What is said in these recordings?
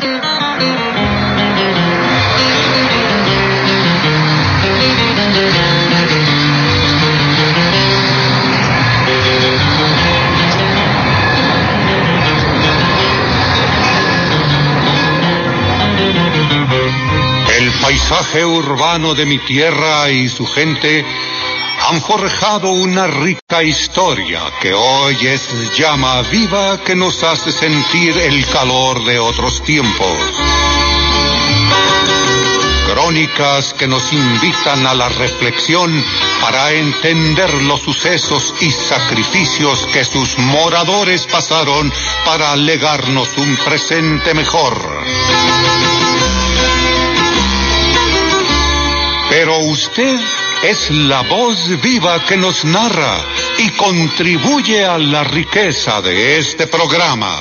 El paisaje urbano de mi tierra y su gente han forjado una rica historia que hoy es llama viva que nos hace sentir el calor de otros tiempos. Crónicas que nos invitan a la reflexión para entender los sucesos y sacrificios que sus moradores pasaron para legarnos un presente mejor. Pero usted es la voz viva que nos narra y contribuye a la riqueza de este programa.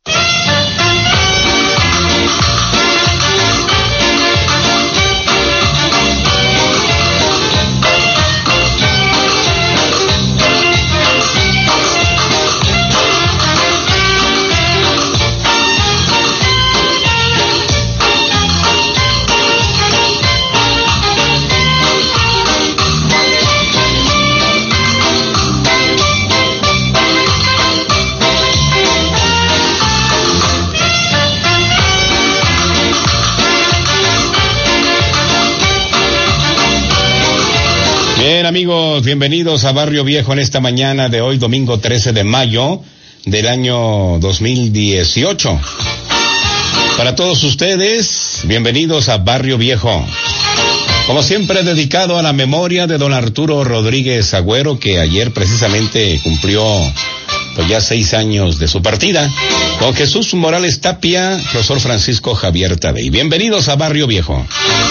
Bien, amigos, bienvenidos a Barrio Viejo en esta mañana de hoy, domingo 13 de mayo del año 2018. Para todos ustedes, bienvenidos a Barrio Viejo. Como siempre, dedicado a la memoria de don Arturo Rodríguez Agüero, que ayer precisamente cumplió pues ya 6 años de su partida. Don Jesús Morales Tapia, profesor Francisco Javier Tadei. Bienvenidos a Barrio Viejo.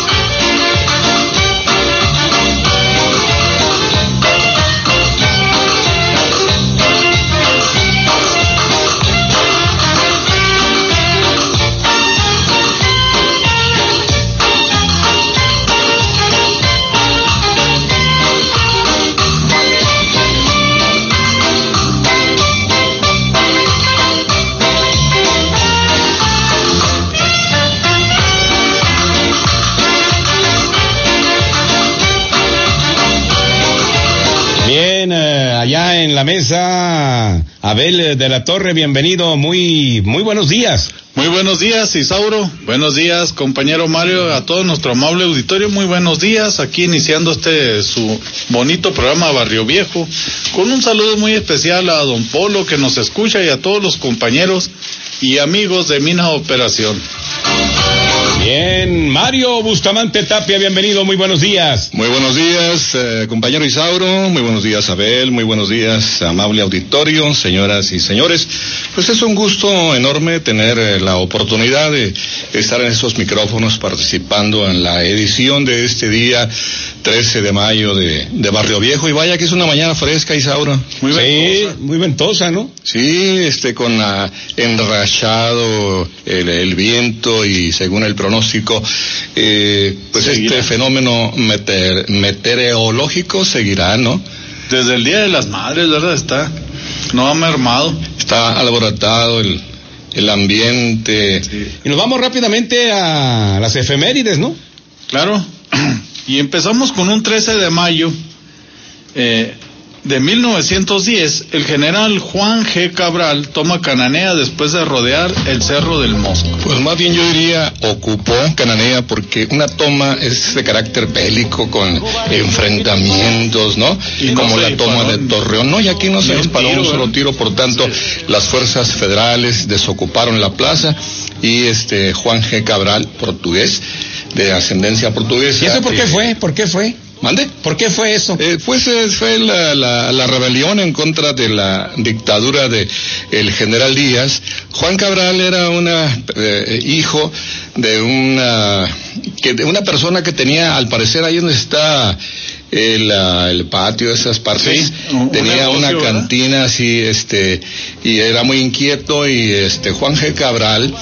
Allá en la mesa, Abel de la Torre, bienvenido, muy buenos días. Muy buenos días, Isauro, buenos días, compañero Mario, a todo nuestro amable auditorio, muy buenos días, aquí iniciando su bonito programa Barrio Viejo, con un saludo muy especial a don Polo que nos escucha y a todos los compañeros y amigos de Mina Operación. Bien, Mario Bustamante Tapia, bienvenido, muy buenos días. Muy buenos días, compañero Isauro, muy buenos días, Abel, muy buenos días, amable auditorio, señoras y señores. Pues es un gusto enorme tener la oportunidad de estar en estos micrófonos participando en la edición de este día 13 de mayo de Barrio Viejo, y vaya que es una mañana fresca, Isauro. Muy ventosa. Sí, muy ventosa, ¿no? Sí, con enrachado el viento, y según el pronóstico, pues seguirá. Este fenómeno meteorológico seguirá, ¿no? Desde el Día de las Madres, ¿verdad? No ha mermado. Está alborotado el ambiente. Sí. Y nos vamos rápidamente a las efemérides, ¿no? Claro. Y empezamos con un 13 de mayo de 1910, el general Juan G. Cabral toma Cananea después de rodear el Cerro del Mosco. Pues más bien yo diría ocupó Cananea, porque una toma es de carácter bélico, con enfrentamientos, ¿no? Y como no la toma de Torreón. No, y aquí no se disparó un solo tiro, por tanto, sí. Las fuerzas federales desocuparon la plaza, y Juan G. Cabral, portugués, de ascendencia portuguesa. ¿Y eso por qué fue? ¿Por qué fue? ¿Mande? ¿Por qué fue eso? Fue la rebelión en contra de la dictadura de el general Díaz. Juan Cabral era hijo de una persona que tenía, al parecer, ahí donde está el patio, esas partes, sí, tenía una cantina así, y era muy inquieto, y Juan G. Cabral,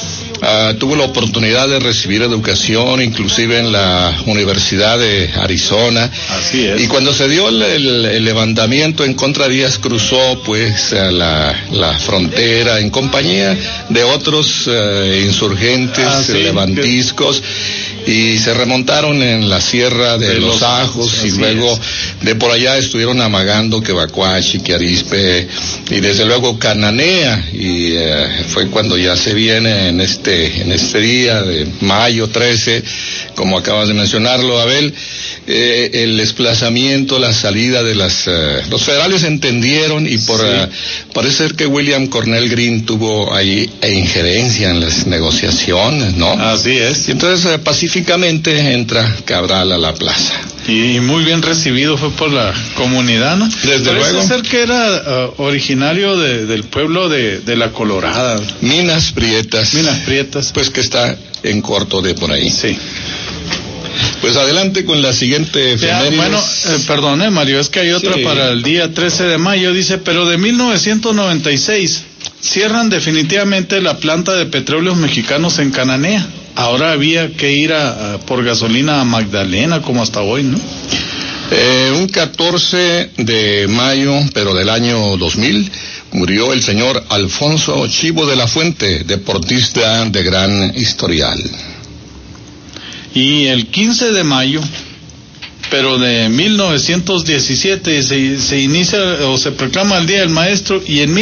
tuvo la oportunidad de recibir educación, inclusive en la Universidad de Arizona. Así es. Y cuando se dio el levantamiento en contra de Díaz, cruzó pues a la frontera en compañía de otros insurgentes levantiscos, y se remontaron en la Sierra de los Ajos, y luego de por allá estuvieron amagando Quebacuachi, que Arizpe, y desde luego Cananea, y fue cuando ya se viene en este día de mayo 13, como acabas de mencionarlo, Abel, el desplazamiento, la salida de los federales entendieron, y parece ser que William Cornell Green tuvo ahí injerencia en las negociaciones, ¿no? Así es. Y entonces pacíficamente entra Cabral a la plaza. Y muy bien recibido fue por la comunidad, ¿no? Desde luego. Parece ser que era originario del pueblo de La Colorada. Minas Prietas. Pues que está en corto de por ahí. Sí. Pues adelante con la siguiente efemérides. Bueno, perdone, Mario, es que hay otra para el día 13 de mayo, dice, pero de 1996 cierran definitivamente la planta de petróleos mexicanos en Cananea. Ahora había que ir por gasolina a Magdalena, como hasta hoy, ¿no? Un 14 de mayo, pero del año 2000, murió el señor Alfonso Chivo de la Fuente, deportista de gran historial. Y el 15 de mayo, pero de 1917, se inicia o se proclama el Día del Maestro, y en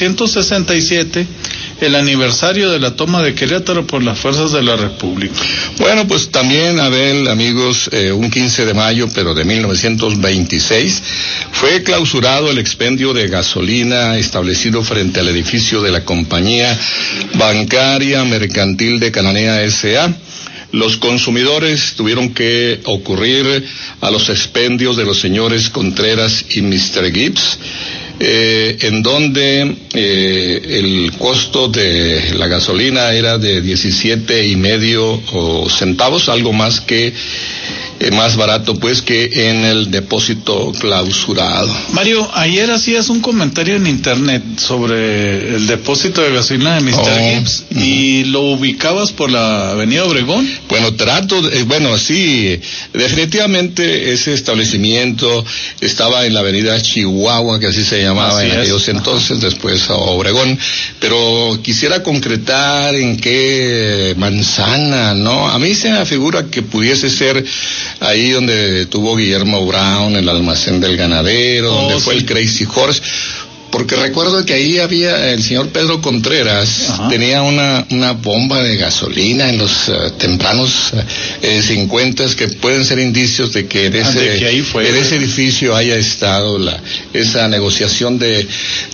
1867 el aniversario de la toma de Querétaro por las fuerzas de la República. Bueno, pues también, Abel, amigos, un 15 de mayo, pero de 1926, fue clausurado el expendio de gasolina establecido frente al edificio de la Compañía Bancaria Mercantil de Cananea S.A. Los consumidores tuvieron que ocurrir a los expendios de los señores Contreras y Mr. Gibbs, en donde el costo de la gasolina era de 17.5 centavos, algo más que más barato pues que en el depósito clausurado. Mario, ayer hacías un comentario en internet sobre el depósito de gasolina de Mr. Gibbs, y lo ubicabas por la Avenida Obregón. Bueno, sí, definitivamente ese establecimiento estaba en la Avenida Chihuahua, que así se llamaba en aquellos entonces, después a Obregón, pero quisiera concretar en qué manzana, ¿no? A mí se me figura que pudiese ser ahí donde tuvo Guillermo Brown, el almacén del ganadero, donde fue el Crazy Horse, porque recuerdo que ahí había el señor Pedro Contreras, tenía una bomba de gasolina en los tempranos 50s, que pueden ser indicios de que en ese edificio haya estado esa negociación de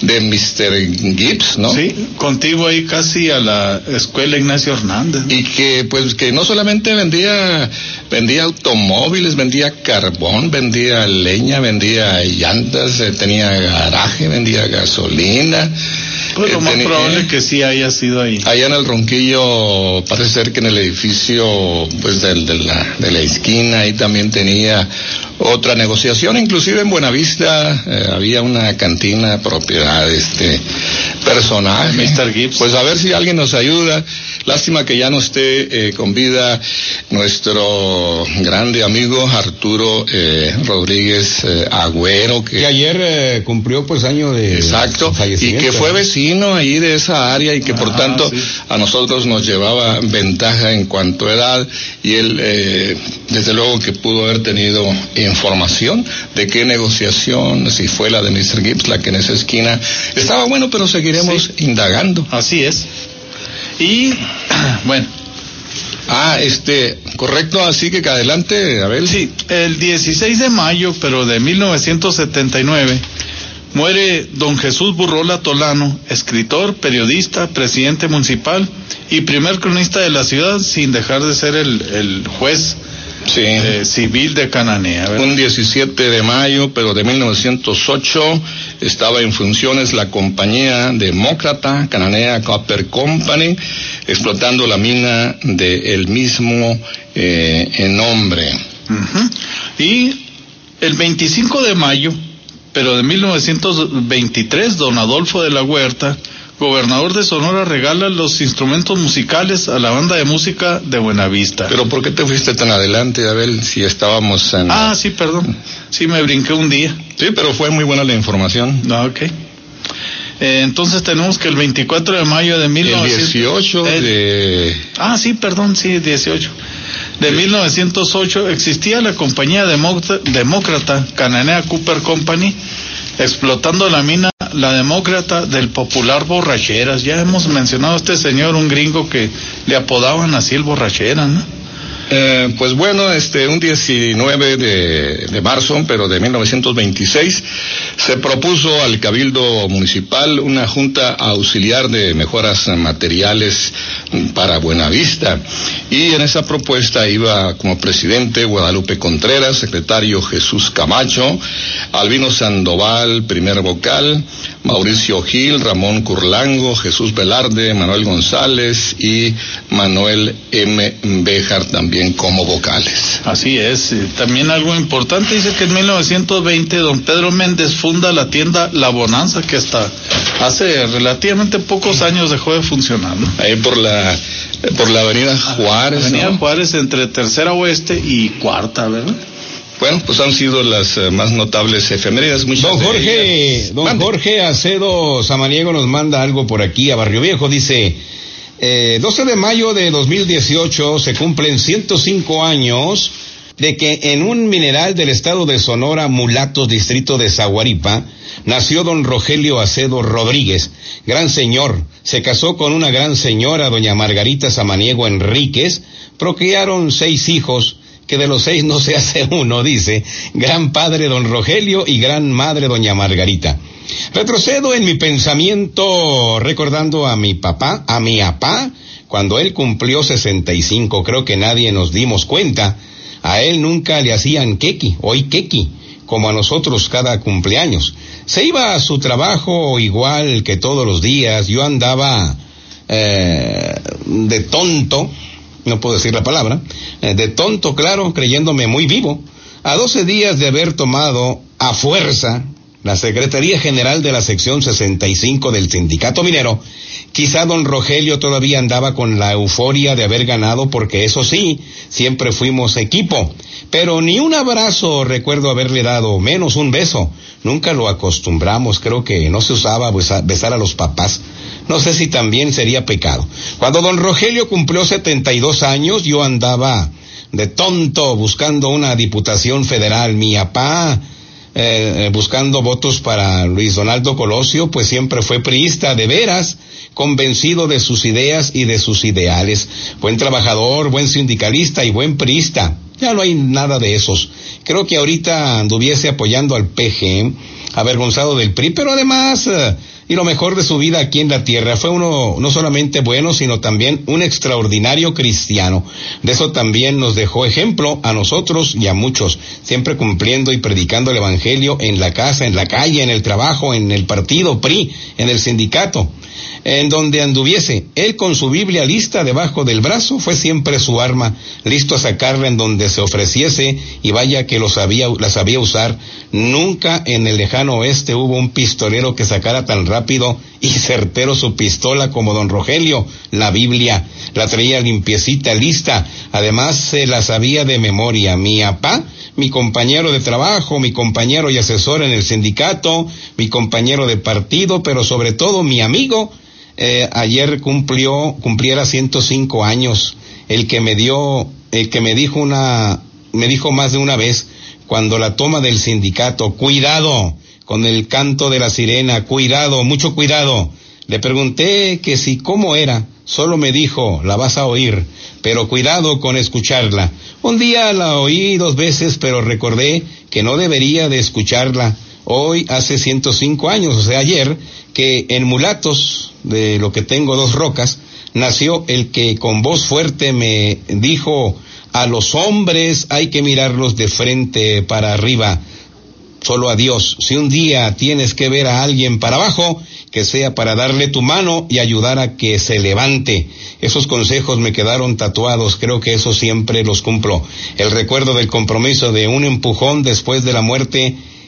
Mr. Gibbs, ¿no? Sí, contigo ahí casi a la escuela Ignacio Hernández, ¿no? Y que no solamente vendía automóviles, vendía carbón, vendía leña, vendía llantas, tenía garaje, vendía gasolina. Pues lo más probable que sí haya sido ahí. Allá en el Ronquillo, parece ser que en el edificio pues de la esquina, ahí también tenía otra negociación. Inclusive en Buenavista había una cantina propiedad de este personaje, Mr. Gibbs. Pues a ver si alguien nos ayuda. Lástima que ya no esté con vida nuestro grande amigo Arturo Rodríguez Agüero, que ayer cumplió pues año de fallecimiento, y que fue vecino ahí de esa área, y que por tanto a nosotros nos llevaba ventaja en cuanto a edad, y él desde luego que pudo haber tenido información de qué negociación, si fue la de Mr. Gibbs, la que en esa esquina estaba. Bueno, pero seguiremos indagando. Así es. Y bueno, correcto, así que adelante, Abel. Sí, el 16 de mayo, pero de 1979, muere don Jesús Burrola Tolano, escritor, periodista, presidente municipal y primer cronista de la ciudad, sin dejar de ser el juez civil de Cananea, ¿verdad? Un 17 de mayo, pero de 1908, estaba en funciones la compañía demócrata Cananea Copper Company, explotando la mina del mismo nombre. Y el 25 de mayo, pero de 1923, don Adolfo de la Huerta, gobernador de Sonora, regala los instrumentos musicales a la banda de música de Buenavista. Pero ¿por qué te fuiste tan adelante, Abel, si estábamos en... Sí, perdón. Sí, me brinqué un día. Sí, pero fue muy buena la información. Ok. Entonces tenemos que el 24 de mayo de 18 de... sí, perdón, sí, 18. De 1908 existía la compañía demócrata Cananea Cooper Company, explotando la mina La Demócrata del popular Borracheras. Ya hemos mencionado a este señor, un gringo que le apodaban así el Borracheras, ¿no? Pues bueno, un 19 de marzo, pero de 1926, se propuso al Cabildo Municipal una junta auxiliar de mejoras materiales para Buenavista, y en esa propuesta iba como presidente Guadalupe Contreras, secretario Jesús Camacho, Albino Sandoval, primer vocal, Mauricio Gil, Ramón Curlango, Jesús Velarde, Manuel González y Manuel M. Béjar también como vocales. Así es. También algo importante, dice que en 1920 don Pedro Méndez funda la tienda La Bonanza, que hasta hace relativamente pocos años dejó de funcionar, ¿no? Ahí por la avenida Juárez. Avenida Juárez, entre Tercera Oeste y Cuarta, ¿verdad? Bueno, pues han sido las más notables efemérides. Don Jorge Acedo Samaniego nos manda algo por aquí a Barrio Viejo. Dice, 12 de mayo de 2018 se cumplen 105 años de que en un mineral del estado de Sonora, Mulatos, distrito de Zaguaripa, nació don Rogelio Acedo Rodríguez, gran señor. Se casó con una gran señora, doña Margarita Samaniego Enríquez. Procrearon 6 hijos, que de los 6 no se hace uno, dice. Gran padre don Rogelio y gran madre doña Margarita. Retrocedo en mi pensamiento recordando a mi papá, cuando él cumplió 65, creo que nadie nos dimos cuenta. A él nunca le hacían quequi, como a nosotros cada cumpleaños. Se iba a su trabajo igual que todos los días. Yo andaba de tonto, no puedo decir la palabra, de tonto, claro, creyéndome muy vivo. A 12 días de haber tomado a fuerza la Secretaría General de la Sección 65 del Sindicato Minero, quizá don Rogelio todavía andaba con la euforia de haber ganado, porque eso sí, siempre fuimos equipo, pero ni un abrazo recuerdo haberle dado, menos un beso. Nunca lo acostumbramos, creo que no se usaba besar a los papás. No sé si también sería pecado. Cuando don Rogelio cumplió 72 años, yo andaba de tonto buscando una diputación federal. Mi papá buscando votos para Luis Donaldo Colosio, pues siempre fue priista de veras, convencido de sus ideas y de sus ideales. Buen trabajador, buen sindicalista y buen priista. Ya no hay nada de esos. Creo que ahorita anduviese apoyando al PG, avergonzado del PRI, pero además, y lo mejor de su vida aquí en la tierra, fue uno no solamente bueno, sino también un extraordinario cristiano. De eso también nos dejó ejemplo a nosotros y a muchos, siempre cumpliendo y predicando el evangelio en la casa, en la calle, en el trabajo, en el partido PRI, en el sindicato. En donde anduviese, él con su Biblia lista debajo del brazo, fue siempre su arma, listo a sacarla en donde se ofreciese, y vaya que la sabía usar. Nunca en el lejano oeste hubo un pistolero que sacara tan rápido y certero su pistola como don Rogelio. La Biblia la traía limpiecita, lista, además se la sabía de memoria. Mi papá, mi compañero de trabajo, mi compañero y asesor en el sindicato, mi compañero de partido, pero sobre todo mi amigo. Ayer cumpliera 105 años, el que me dijo más de una vez, cuando la toma del sindicato, cuidado con el canto de la sirena, cuidado, mucho cuidado. Le pregunté que si cómo era, solo me dijo, la vas a oír, pero cuidado con escucharla. Un día la oí 2 veces, pero recordé que no debería de escucharla. Hoy hace 105 años, o sea ayer, que en Mulatos, de lo que tengo 2 rocas, nació el que con voz fuerte me dijo, a los hombres hay que mirarlos de frente para arriba, solo a Dios. Si un día tienes que ver a alguien para abajo, que sea para darle tu mano y ayudar a que se levante. Esos consejos me quedaron tatuados, creo que eso siempre los cumplo. El recuerdo del compromiso de un empujón después de la muerte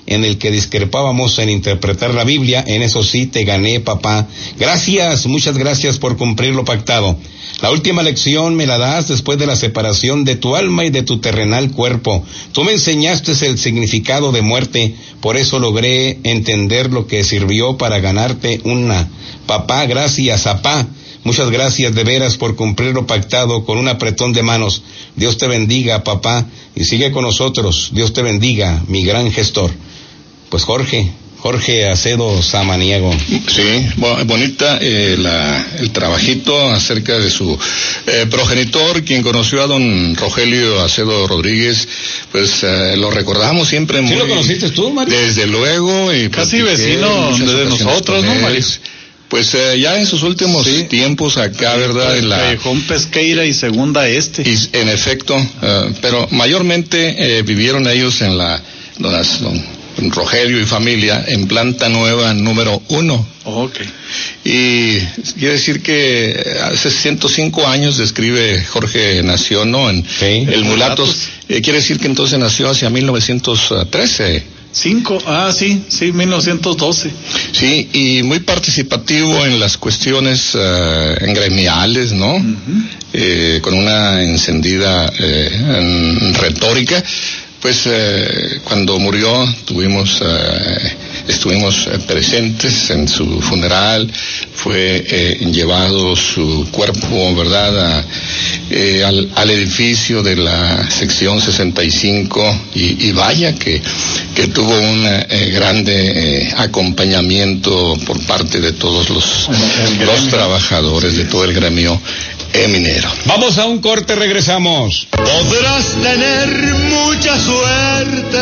en el que discrepábamos en interpretar la Biblia. En eso sí te gané, papá. Gracias, muchas gracias por cumplir lo pactado. La última lección me la das después de la separación de tu alma y de tu terrenal cuerpo. Tú me enseñaste el significado de muerte, por eso logré entender lo que sirvió para ganarte una. Papá, gracias, papá. Muchas gracias de veras por cumplir lo pactado con un apretón de manos. Dios te bendiga, papá, y sigue con nosotros. Dios te bendiga, mi gran gestor. Pues Jorge Acedo Samaniego. Sí, bonita el trabajito acerca de su progenitor, quien conoció a don Rogelio Acedo Rodríguez. Pues lo recordamos siempre muy... ¿Sí lo conociste tú, Mario? Desde luego. Y casi vecino de nosotros, ¿no, Mario? Pues ya en sus últimos tiempos acá, ¿verdad? En la Callejón Pesqueira y Segunda Este. Y en efecto, pero mayormente vivieron ellos en don Rogelio y familia en Planta Nueva número 1. Okay. Y quiere decir que hace 105 años, describe Jorge, nació, ¿no? En el Mulatos. Quiere decir que entonces nació hacia 1913. 1912. Sí, y muy participativo en las cuestiones gremiales, ¿no? Uh-huh. Con una encendida retórica. Pues cuando murió estuvimos presentes en su funeral. Fue llevado su cuerpo, ¿verdad?, al edificio de la sección 65 y vaya que tuvo un grande acompañamiento por parte de todos los trabajadores, de todo el gremio minero. Vamos a un corte, regresamos. Podrás tener mucha suerte.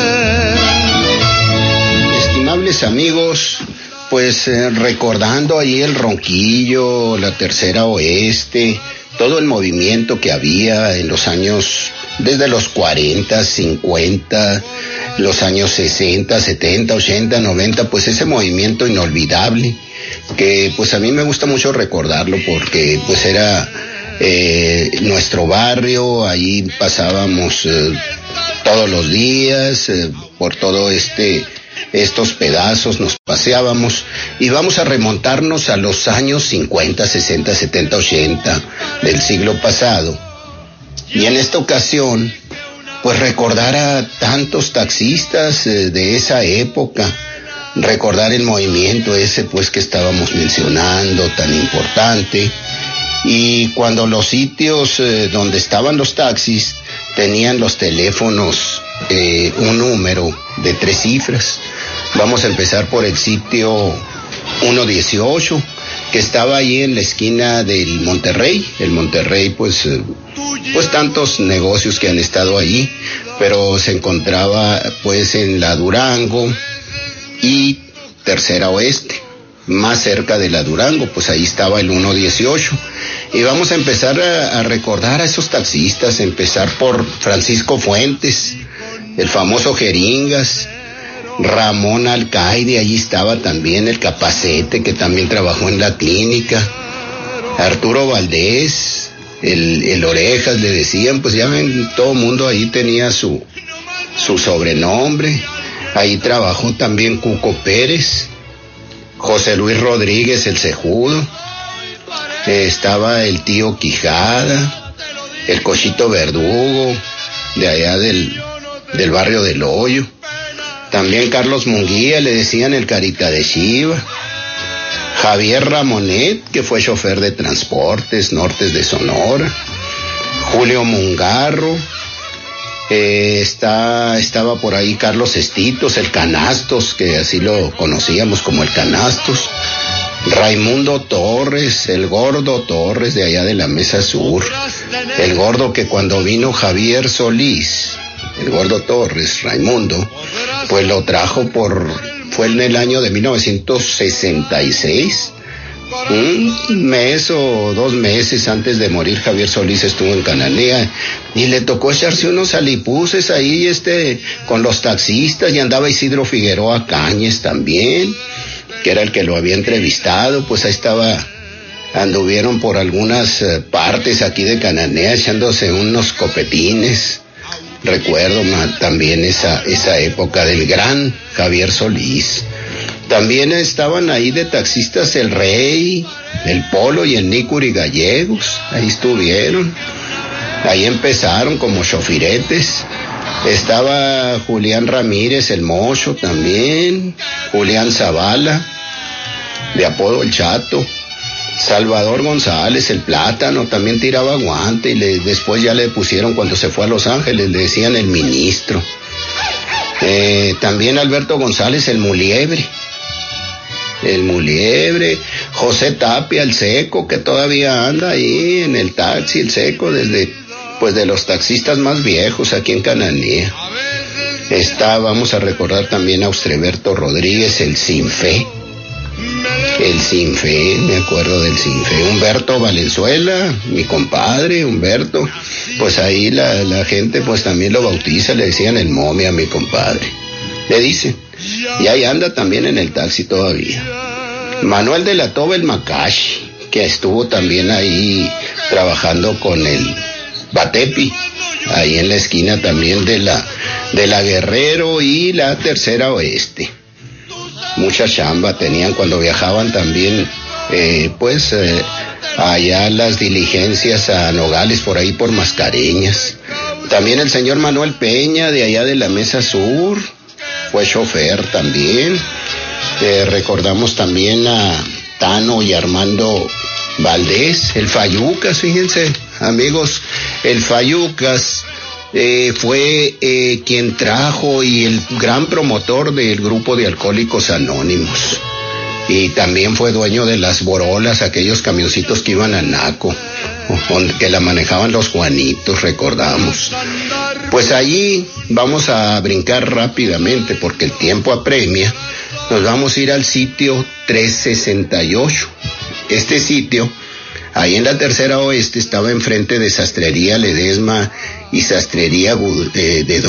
Estimables amigos, pues recordando ahí el Ronquillo, la Tercera Oeste, todo el movimiento que había en los años, desde los 40, 50, los años 60, 70, 80, 90, pues ese movimiento inolvidable, que pues a mí me gusta mucho recordarlo porque pues era nuestro barrio, ahí pasábamos todos los días, por todo estos pedazos nos paseábamos y vamos a remontarnos a los años 50, 60, 70, 80 del siglo pasado. Y en esta ocasión, pues recordar a tantos taxistas de esa época, recordar el movimiento ese pues que estábamos mencionando, tan importante. Y cuando los sitios donde estaban los taxis tenían los teléfonos un número de 3 cifras. Vamos a empezar por el sitio 118, que estaba ahí en la esquina del Monterrey. El Monterrey, pues tantos negocios que han estado ahí, pero se encontraba pues en la Durango y Tercera Oeste, más cerca de la Durango, pues ahí estaba el 118. Y vamos a empezar a recordar a esos taxistas, empezar por Francisco Fuentes, el famoso Jeringas, Ramón Alcaide, allí estaba también el Capacete, que también trabajó en la clínica, Arturo Valdés, el Orejas le decían, pues ya ven, todo el mundo ahí tenía su sobrenombre. Ahí trabajó también Cuco Pérez, José Luis Rodríguez, el Cejudo, estaba el tío Quijada, el Cochito Verdugo, de allá del barrio del Hoyo. También Carlos Munguía, le decían el Carita de Chiva. Javier Ramonet, que fue chofer de Transportes Nortes de Sonora. Julio Mungarro. Estaba por ahí Carlos Estitos, el Canastos, que así lo conocíamos como el Canastos. Raimundo Torres, el Gordo Torres, de allá de la Mesa Sur. El Gordo que cuando vino Javier Solís, el Gordo Torres, Raimundo, pues lo trajo fue en el año de 1966. Un mes o 2 meses antes de morir, Javier Solís estuvo en Cananea y le tocó echarse unos alipuses ahí con los taxistas, y andaba Isidro Figueroa Cáñez también, que era el que lo había entrevistado. Pues ahí anduvieron por algunas partes aquí de Cananea echándose unos copetines. recuerdo también esa época del gran Javier Solís. También estaban ahí de taxistas el Rey, el Polo y el Nicuri Gallegos, ahí estuvieron. Ahí empezaron como chofiretes. Estaba Julián Ramírez, el Mocho también, Julián Zavala, de apodo el Chato, Salvador González, el Plátano, también tiraba guante, y después ya le pusieron, cuando se fue a Los Ángeles, le decían el Ministro. También Alberto González, el Muliebre, José Tapia, el Seco, que todavía anda ahí en el taxi, el Seco, pues de los taxistas más viejos aquí en Cananea. Vamos a recordar también a Austreberto Rodríguez, el Sinfe, me acuerdo del Sinfe. Humberto Valenzuela, mi compadre Humberto, pues ahí la gente pues también lo bautiza, le decían el Momia a mi compadre, le dicen, y ahí anda también en el taxi todavía. Manuel de la Toba, el Macashi, que estuvo también ahí trabajando con el Batepi, ahí en la esquina también de la Guerrero y la Tercera Oeste. Mucha chamba tenían cuando viajaban también, allá las diligencias a Nogales, por ahí por Mascareñas. También el señor Manuel Peña, de allá de la Mesa Sur, fue chofer también. Recordamos también a Tano y Armando Valdés, el Fayucas, fíjense, amigos, el Fayucas fue quien trajo y el gran promotor del grupo de Alcohólicos Anónimos, y también fue dueño de las Borolas, aquellos camioncitos que iban a Naco, que la manejaban los Juanitos, recordamos. Pues allí vamos a brincar rápidamente porque el tiempo apremia. Nos vamos a ir al sitio 368. Este sitio, ahí en la Tercera Oeste, estaba enfrente de Sastrería Ledesma y Sastrería de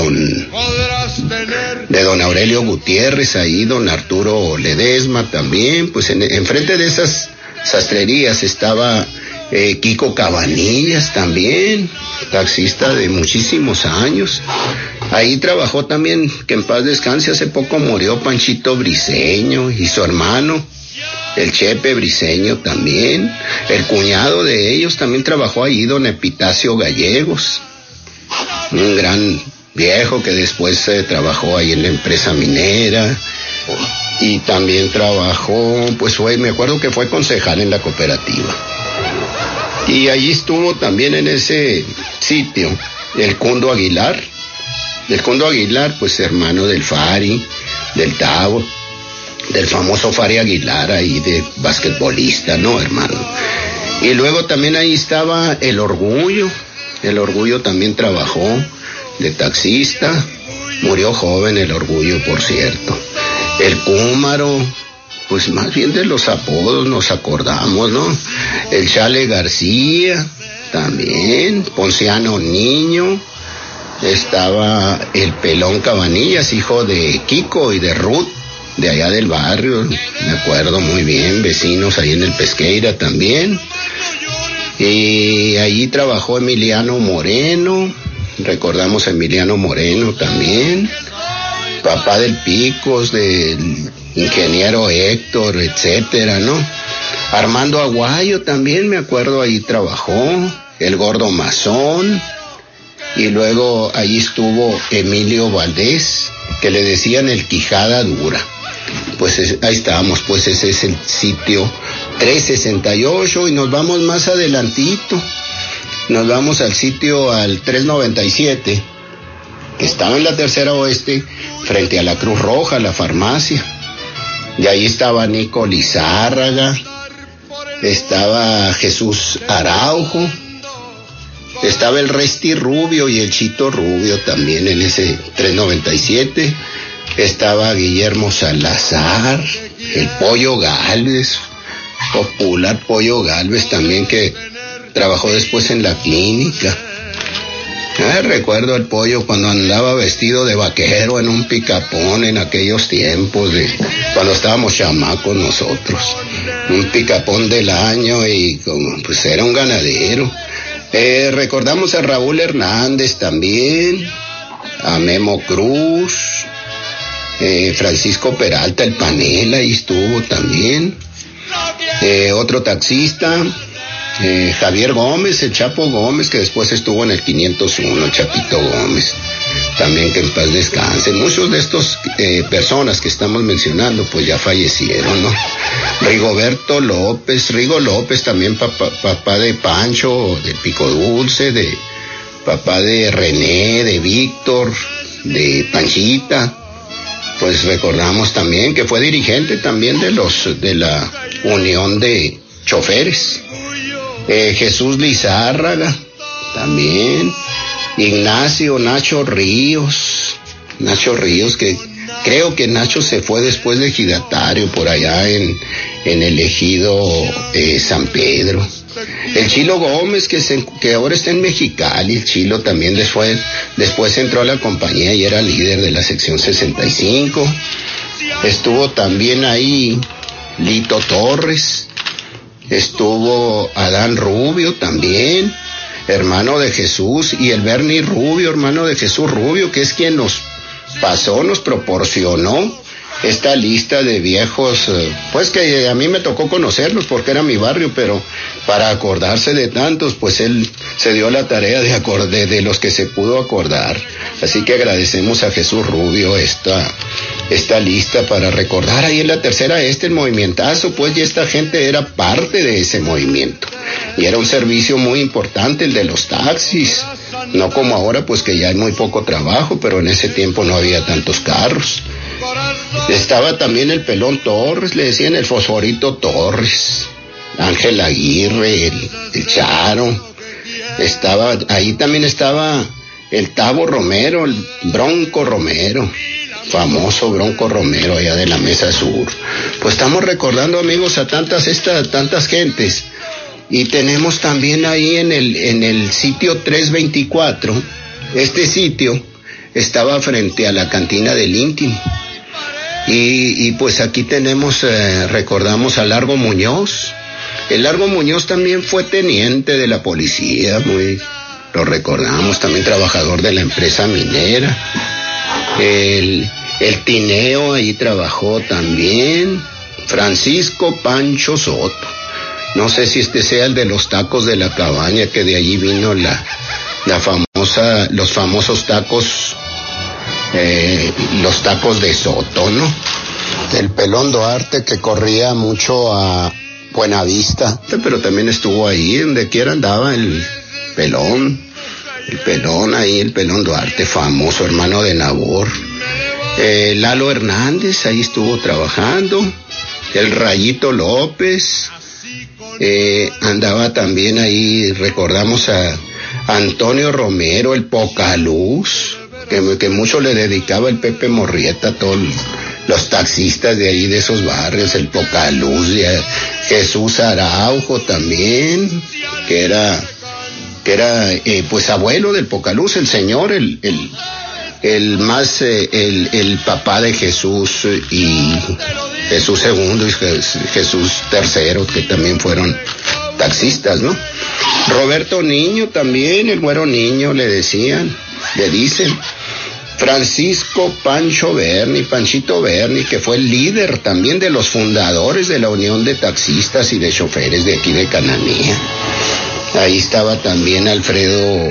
don Aurelio Gutiérrez, ahí don Arturo Ledesma también. Pues enfrente de esas sastrerías estaba Kiko Cabanillas también, taxista de muchísimos años. Ahí trabajó también, que en paz descanse, hace poco murió Panchito Briceño y su hermano, el Chepe Briceño también. El cuñado de ellos también trabajó ahí, don Epitacio Gallegos, un gran viejo que después trabajó ahí en la empresa minera, y también trabajó, me acuerdo que fue concejal en la cooperativa. Y allí estuvo también en ese sitio el Cundo Aguilar. El Cundo Aguilar, pues hermano del Fari, del Tavo, del famoso Fari Aguilar, ahí de basquetbolista, ¿no, hermano? Y luego también ahí estaba el Orgullo también trabajó de taxista, murió joven el Orgullo, por cierto. El Cúmaro, pues más bien de los apodos nos acordamos, ¿no? El Chale García, también, Ponciano Niño. Estaba el Pelón Cabanillas, hijo de Kiko y de Ruth, de allá del barrio, me acuerdo muy bien, vecinos ahí en el Pesqueira también. Y allí trabajó Emiliano Moreno, recordamos a Emiliano Moreno también, papá del Picos, del ingeniero Héctor, etcétera, ¿no? Armando Aguayo también, me acuerdo, ahí trabajó, el Gordo Mazón. Y luego ahí estuvo Emilio Valdés, que le decían el Quijada Dura. Pues ahí estábamos, pues ese es el sitio 368, y nos vamos más adelantito. Nos vamos al sitio al 397, que estaba en la Tercera Oeste, frente a la Cruz Roja, la farmacia. Y ahí estaba Nico Lizárraga, estaba Jesús Araujo, estaba el Resti Rubio y el Chito Rubio también en ese 397. Estaba Guillermo Salazar, el Pollo Gálvez, popular Pollo Gálvez también, que trabajó después en la clínica. Recuerdo al Pollo cuando andaba vestido de vaquero en un picapón en aquellos tiempos, cuando estábamos chamacos nosotros. Un picapón del año, y pues era un ganadero. Recordamos a Raúl Hernández también, a Memo Cruz, Francisco Peralta, el Panela, ahí estuvo también. Otro taxista, Javier Gómez, el Chapo Gómez, que después estuvo en el 501, Chapito Gómez, también que en paz descanse. Muchos de estos personas que estamos mencionando pues ya fallecieron, ¿no? Rigoberto López, Rigo López, también papá de Pancho, de Pico Dulce, papá de René, de Víctor, de Panchita. Pues recordamos también que fue dirigente también de la Unión de Choferes. Jesús Lizárraga, también. Ignacio Nacho Ríos, que creo que Nacho se fue después de ejidatario por allá en el ejido San Pedro. El Chilo Gómez, que ahora está en Mexicali. El Chilo también después entró a la compañía y era líder de la sección 65. Estuvo también ahí Lito Torres. Estuvo Adán Rubio también, hermano de Jesús, y el Bernie Rubio, hermano de Jesús Rubio, que es quien nos proporcionó esta lista de viejos, pues que a mí me tocó conocerlos porque era mi barrio, pero para acordarse de tantos, pues él se dio la tarea de los que se pudo acordar. Así que agradecemos a Jesús Rubio esta lista para recordar. Ahí en la tercera el movimentazo, pues ya esta gente era parte de ese movimiento y era un servicio muy importante el de los taxis, no como ahora pues que ya hay muy poco trabajo, pero en ese tiempo no había tantos carros. Estaba también el Pelón Torres, le decían el Fosforito Torres, Ángel Aguirre, el Charo. Ahí también estaba el Tavo Romero, el Bronco Romero, famoso Bronco Romero allá de la Mesa Sur. Pues estamos recordando, amigos, a tantas gentes. Y tenemos también ahí en el sitio 324, este sitio estaba frente a la cantina del íntimo. Y pues aquí recordamos a Largo Muñoz. El Largo Muñoz también fue teniente de la policía, lo recordamos, también trabajador de la empresa minera. El Tineo ahí trabajó también. Francisco Pancho Soto. No sé si este sea el de los tacos de la cabaña, que de allí vino los famosos tacos. Los tacos de Soto, ¿no? El Pelón Duarte, que corría mucho a Buenavista, pero también estuvo ahí, donde quiera andaba el Pelón ahí, el Pelón Duarte, famoso, hermano de Nabor. Lalo Hernández, ahí estuvo trabajando. El Rayito López, andaba también ahí, recordamos a Antonio Romero, el Pocaluz, que mucho le dedicaba el Pepe Morrieta a todos los taxistas de ahí, de esos barrios, el Pocaluz, Jesús Araujo también, que era pues abuelo del Pocaluz, el señor, el papá de Jesús y Jesús II y Jesús III, que también fueron taxistas, ¿no? Roberto Niño también, el Güero Niño le dicen. Francisco Panchito Berni, que fue el líder también de los fundadores de la Unión de Taxistas y de Choferes de aquí de Cananea. Ahí estaba también Alfredo,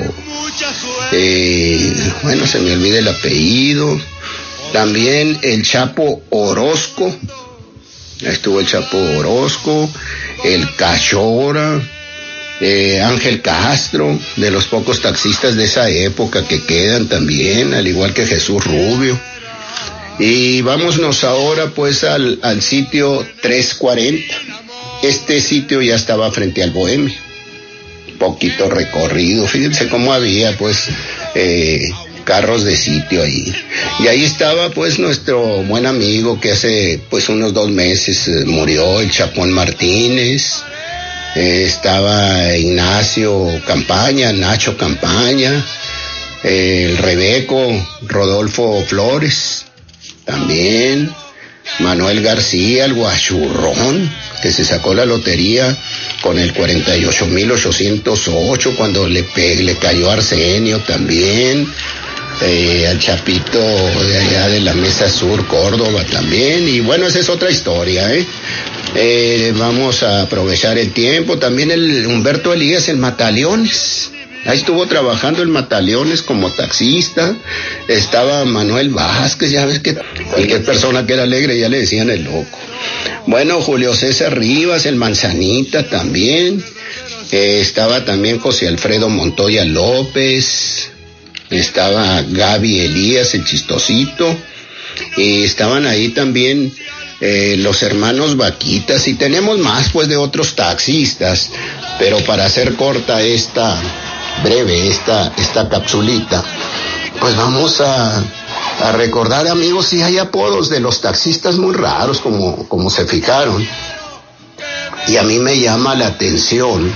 se me olvida el apellido. También el Chapo Orozco, estuvo el Chapo Orozco, el Cachora, Ángel Castro, de los pocos taxistas de esa época que quedan también, al igual que Jesús Rubio. Y vámonos ahora pues al sitio 340. Este sitio ya estaba frente al Bohemio, poquito recorrido, fíjense cómo había pues carros de sitio ahí. Y ahí estaba pues nuestro buen amigo que hace pues unos 2 meses murió, el Chapón Martínez. Estaba Ignacio Campaña, Nacho Campaña, el Rebeco Rodolfo Flores, también Manuel García, el Guachurrón, que se sacó la lotería con el 48,808 cuando le cayó Arsenio también. al Chapito de allá de la Mesa Sur, Córdoba también, y bueno, esa es otra historia, vamos a aprovechar el tiempo, también el Humberto Elías en Mataleones. Ahí estuvo trabajando en Mataleones como taxista. Estaba Manuel Vázquez, ya ves que cualquier persona que era alegre ya le decían el loco. Bueno, Julio César Rivas, el Manzanita también. Estaba también José Alfredo Montoya López. Estaba Gaby Elías, el Chistosito. Y estaban ahí también los hermanos Vaquitas. Y tenemos más pues de otros taxistas. Pero para hacer corta breve esta capsulita, pues vamos a recordar, amigos, si hay apodos de los taxistas muy raros, como se fijaron, y a mí me llama la atención,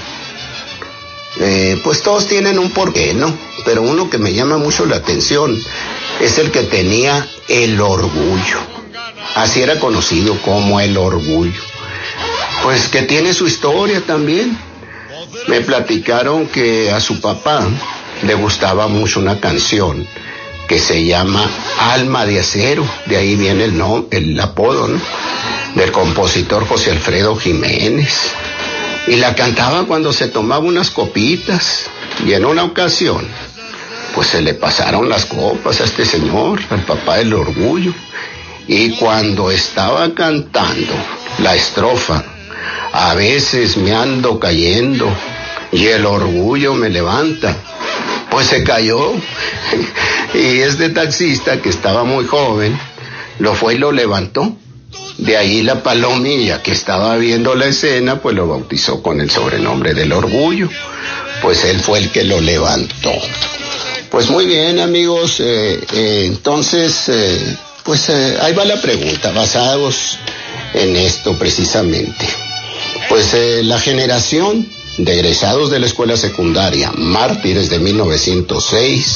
pues todos tienen un porqué, ¿no? Pero uno que me llama mucho la atención es el que tenía el Orgullo, así era conocido como el Orgullo, pues que tiene su historia también. Me platicaron que a su papá le gustaba mucho una canción que se llama Alma de Acero, de ahí viene el apodo, ¿no?, del compositor José Alfredo Jiménez, y la cantaba cuando se tomaba unas copitas, y en una ocasión pues se le pasaron las copas a este señor, al papá del Orgullo, y cuando estaba cantando la estrofa, a veces me ando cayendo y el orgullo me levanta, pues se cayó. Y este taxista, que estaba muy joven, lo fue y lo levantó. De ahí la palomilla que estaba viendo la escena, pues lo bautizó con el sobrenombre del Orgullo. Pues él fue el que lo levantó. Pues muy bien, amigos, entonces, ahí va la pregunta, basados en esto precisamente. Pues la generación de egresados de la escuela secundaria Mártires de 1906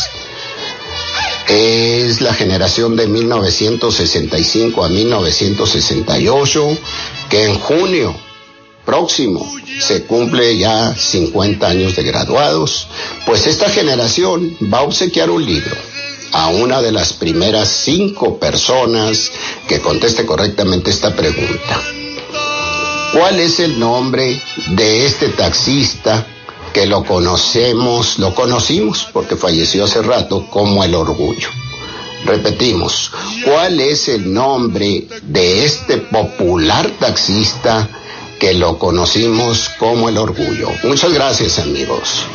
es la generación de 1965 a 1968, que en junio próximo se cumple ya 50 años de graduados. Pues esta generación va a obsequiar un libro a una de las primeras 5 personas que conteste correctamente esta pregunta. ¿Cuál es el nombre de este taxista que lo conocimos porque falleció hace rato, como el Orgullo? Repetimos, ¿cuál es el nombre de este popular taxista que lo conocimos como el Orgullo? Muchas gracias, amigos.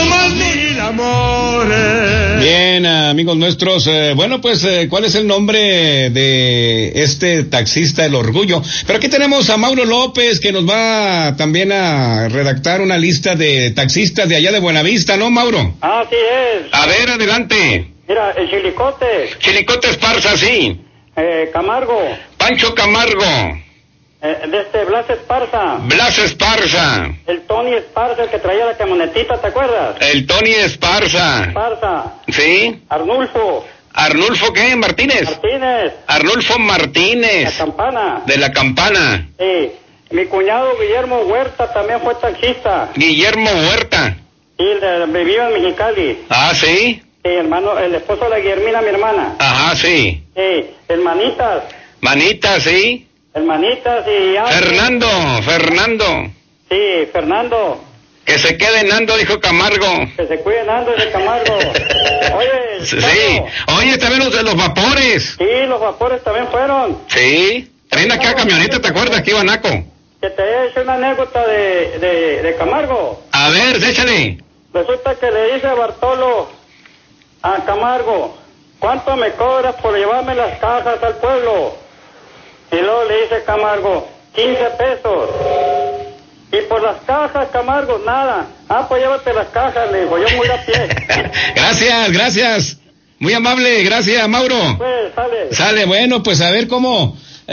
Bien, amigos nuestros, ¿cuál es el nombre de este taxista, el Orgullo? Pero aquí tenemos a Mauro López, que nos va también a redactar una lista de taxistas de allá de Buenavista, ¿no, Mauro? Así es. A ver, adelante. Mira, el Chilicote. Chilicote Esparza, sí. Camargo. Pancho Camargo. Blas Esparza. Blas Esparza. El Tony Esparza, el que traía la camionetita, ¿te acuerdas? El Tony Esparza. Esparza. Sí. Arnulfo. ¿Arnulfo qué? ¿Martínez? Martínez. Arnulfo Martínez. La Campana. De la Campana. Sí. Mi cuñado Guillermo Huerta también fue taxista. Guillermo Huerta. Sí, vivía en Mexicali. Ah, ¿sí? Sí, hermano, el esposo de la Guillermina, mi hermana. Ajá, sí. Sí, el Manitas. Manitas, sí. El Manitas y... Fernando. Sí, Fernando. Que se quede Nando, dijo Camargo. Que se cuide Nando de Camargo. Oye... Sí. Oye, también los de los vapores. Sí, los vapores también fueron. Sí. Traen acá camioneta, ¿te acuerdas? Aquí Banaco. Que te he hecho una anécdota de Camargo. A ver, échale. Resulta que le dice a Bartolo a Camargo, ¿cuánto me cobras por llevarme las cajas al pueblo? Y luego le dice Camargo, 15 pesos. Y por las cajas, Camargo, nada. Pues llévate las cajas, le dijo, yo me voy a pie. Gracias. Muy amable, gracias, Mauro. Pues, Sale, bueno, pues a ver cómo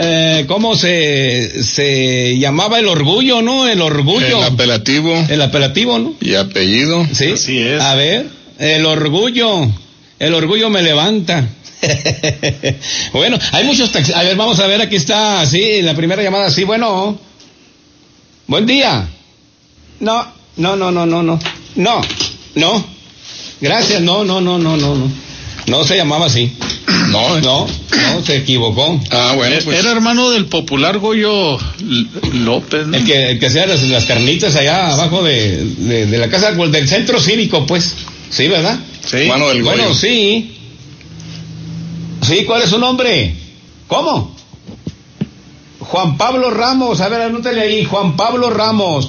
se llamaba el Orgullo, ¿no? El Orgullo. El apelativo, ¿no? Y apellido. Sí. Así es. A ver, el Orgullo me levanta. Bueno, hay muchos taxistas. A ver, vamos a ver, aquí está, sí, la primera llamada, sí, bueno. Buen día. No. Gracias, no. No se llamaba así. No, se equivocó. Ah, bueno, pues. Era hermano del popular Goyo López, ¿no? El que hacía las carnitas allá abajo de la casa del centro cívico, pues. Sí, ¿verdad? Sí. Hermano del Goyo. Bueno, sí. Sí, ¿cuál es su nombre? ¿Cómo? Juan Pablo Ramos, a ver, anótale ahí, Juan Pablo Ramos,